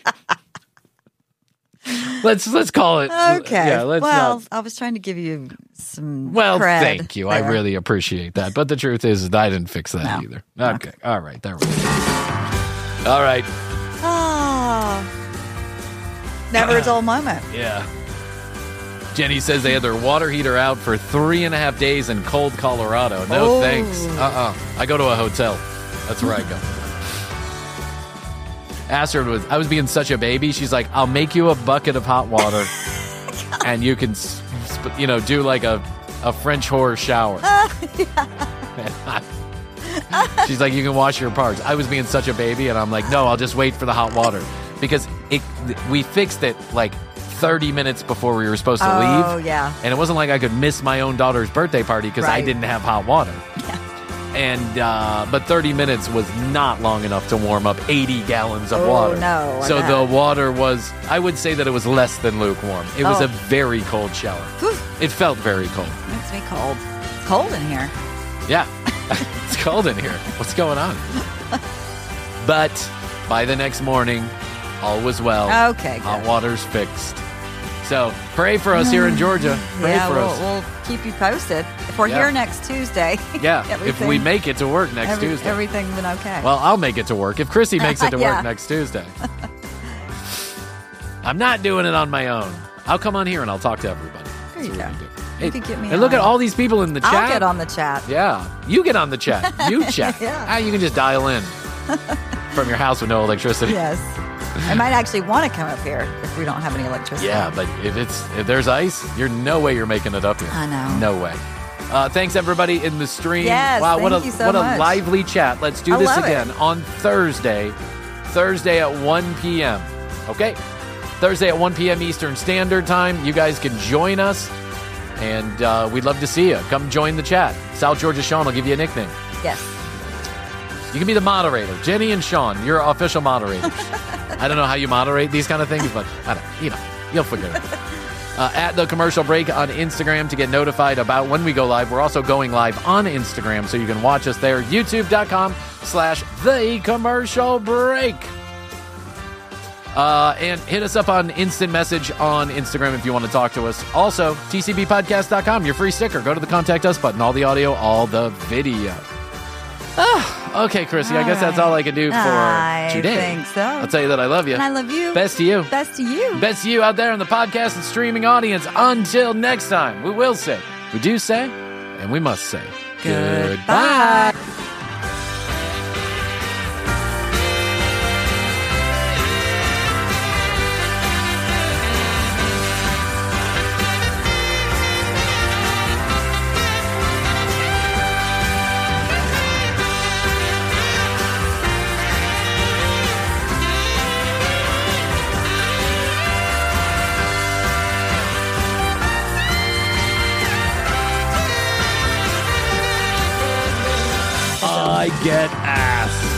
C: Let's let's call it.
D: Okay.
C: Yeah, let's
D: well,
C: not.
D: I was trying to give you some.
C: Well,
D: cred
C: thank you.
D: there.
C: I really appreciate that. But the truth is, that I didn't fix that
D: no.
C: either. Okay. No. All right. There we go. All right.
D: Oh, never a dull moment.
C: Yeah. Jenny says they had their water heater out for three and a half days in cold Colorado. No
D: oh.
C: thanks. Uh-uh. I go to a hotel. That's where I go. Astrid was, I was being such a baby. She's like, I'll make you a bucket of hot water and you can, you know, do like a, a French horror shower. Uh, yeah. She's like, you can wash your parts. I was being such a baby and I'm like, no, I'll just wait for the hot water because it, we fixed it like thirty minutes before we were supposed to
D: oh,
C: leave.
D: Oh, yeah.
C: And it wasn't like I could miss my own daughter's birthday party because
D: right.
C: I didn't have hot water.
D: Yeah.
C: And uh, but thirty minutes was not long enough to warm up eighty gallons of
D: oh,
C: water.
D: No,
C: so the water was, I would say that it was less than lukewarm. It was
D: oh.
C: a very cold shower. Whew. It felt very cold.
D: Makes me cold. It's cold in here.
C: Yeah, it's cold in here. What's going on? But by the next morning, all was well.
D: Okay, good.
C: Hot water's fixed. So pray for us here in Georgia. Pray
D: yeah,
C: for
D: we'll,
C: us.
D: We'll keep you posted. If we're
C: yeah.
D: here next Tuesday.
C: Yeah, if we make it to work next
D: every,
C: Tuesday.
D: Everything's been okay.
C: Well, I'll make it to work. If Chrissy makes it to
D: yeah.
C: work next Tuesday. I'm not doing it on my own. I'll come on here and I'll talk to everybody.
D: There you go. You could get me
C: and look at
D: on.
C: all these people in the chat.
D: I'll get on the chat.
C: Yeah, you get on the chat. You chat.
D: Yeah.
C: Ah, you can just dial in from your house with no electricity.
D: Yes. I might actually want to come up here if we don't have any electricity.
C: Yeah, but if it's if there's ice, you're no way you're making it up here.
D: I know.
C: No way. Uh, thanks everybody in the stream.
D: Yes,
C: wow, what
D: thank
C: a
D: you so
C: what
D: much.
C: a lively chat. Let's do
D: I
C: this
D: love
C: again
D: it.
C: on Thursday. Thursday at one p.m. Okay? Thursday at one p.m. Eastern Standard Time. You guys can join us, and uh, we'd love to see you. Come join the chat. South Georgia Sean will give you a nickname.
D: Yes.
C: You can be the moderator. Jenny and Sean, you're official moderators. I don't know how you moderate these kind of things, but I don't, you know, you'll figure it out. Uh, at The Commercial Break on Instagram to get notified about when we go live. We're also going live on Instagram, so you can watch us there. YouTube.com slash The Commercial Break. Uh, and hit us up on Instant Message on Instagram if you want to talk to us. Also, T C B podcast dot com, your free sticker. Go to the Contact Us button. All the audio, all the video. Ah, okay, Chrissy, I guess that's all I can do for
D: I
C: today.
D: think so.
C: I'll tell you that I love you.
D: And I love you.
C: Best to you.
D: Best to you.
C: Best to you out there in the podcast and streaming audience. Until next time, we will say, we do say, and we must say, goodbye. I get ass.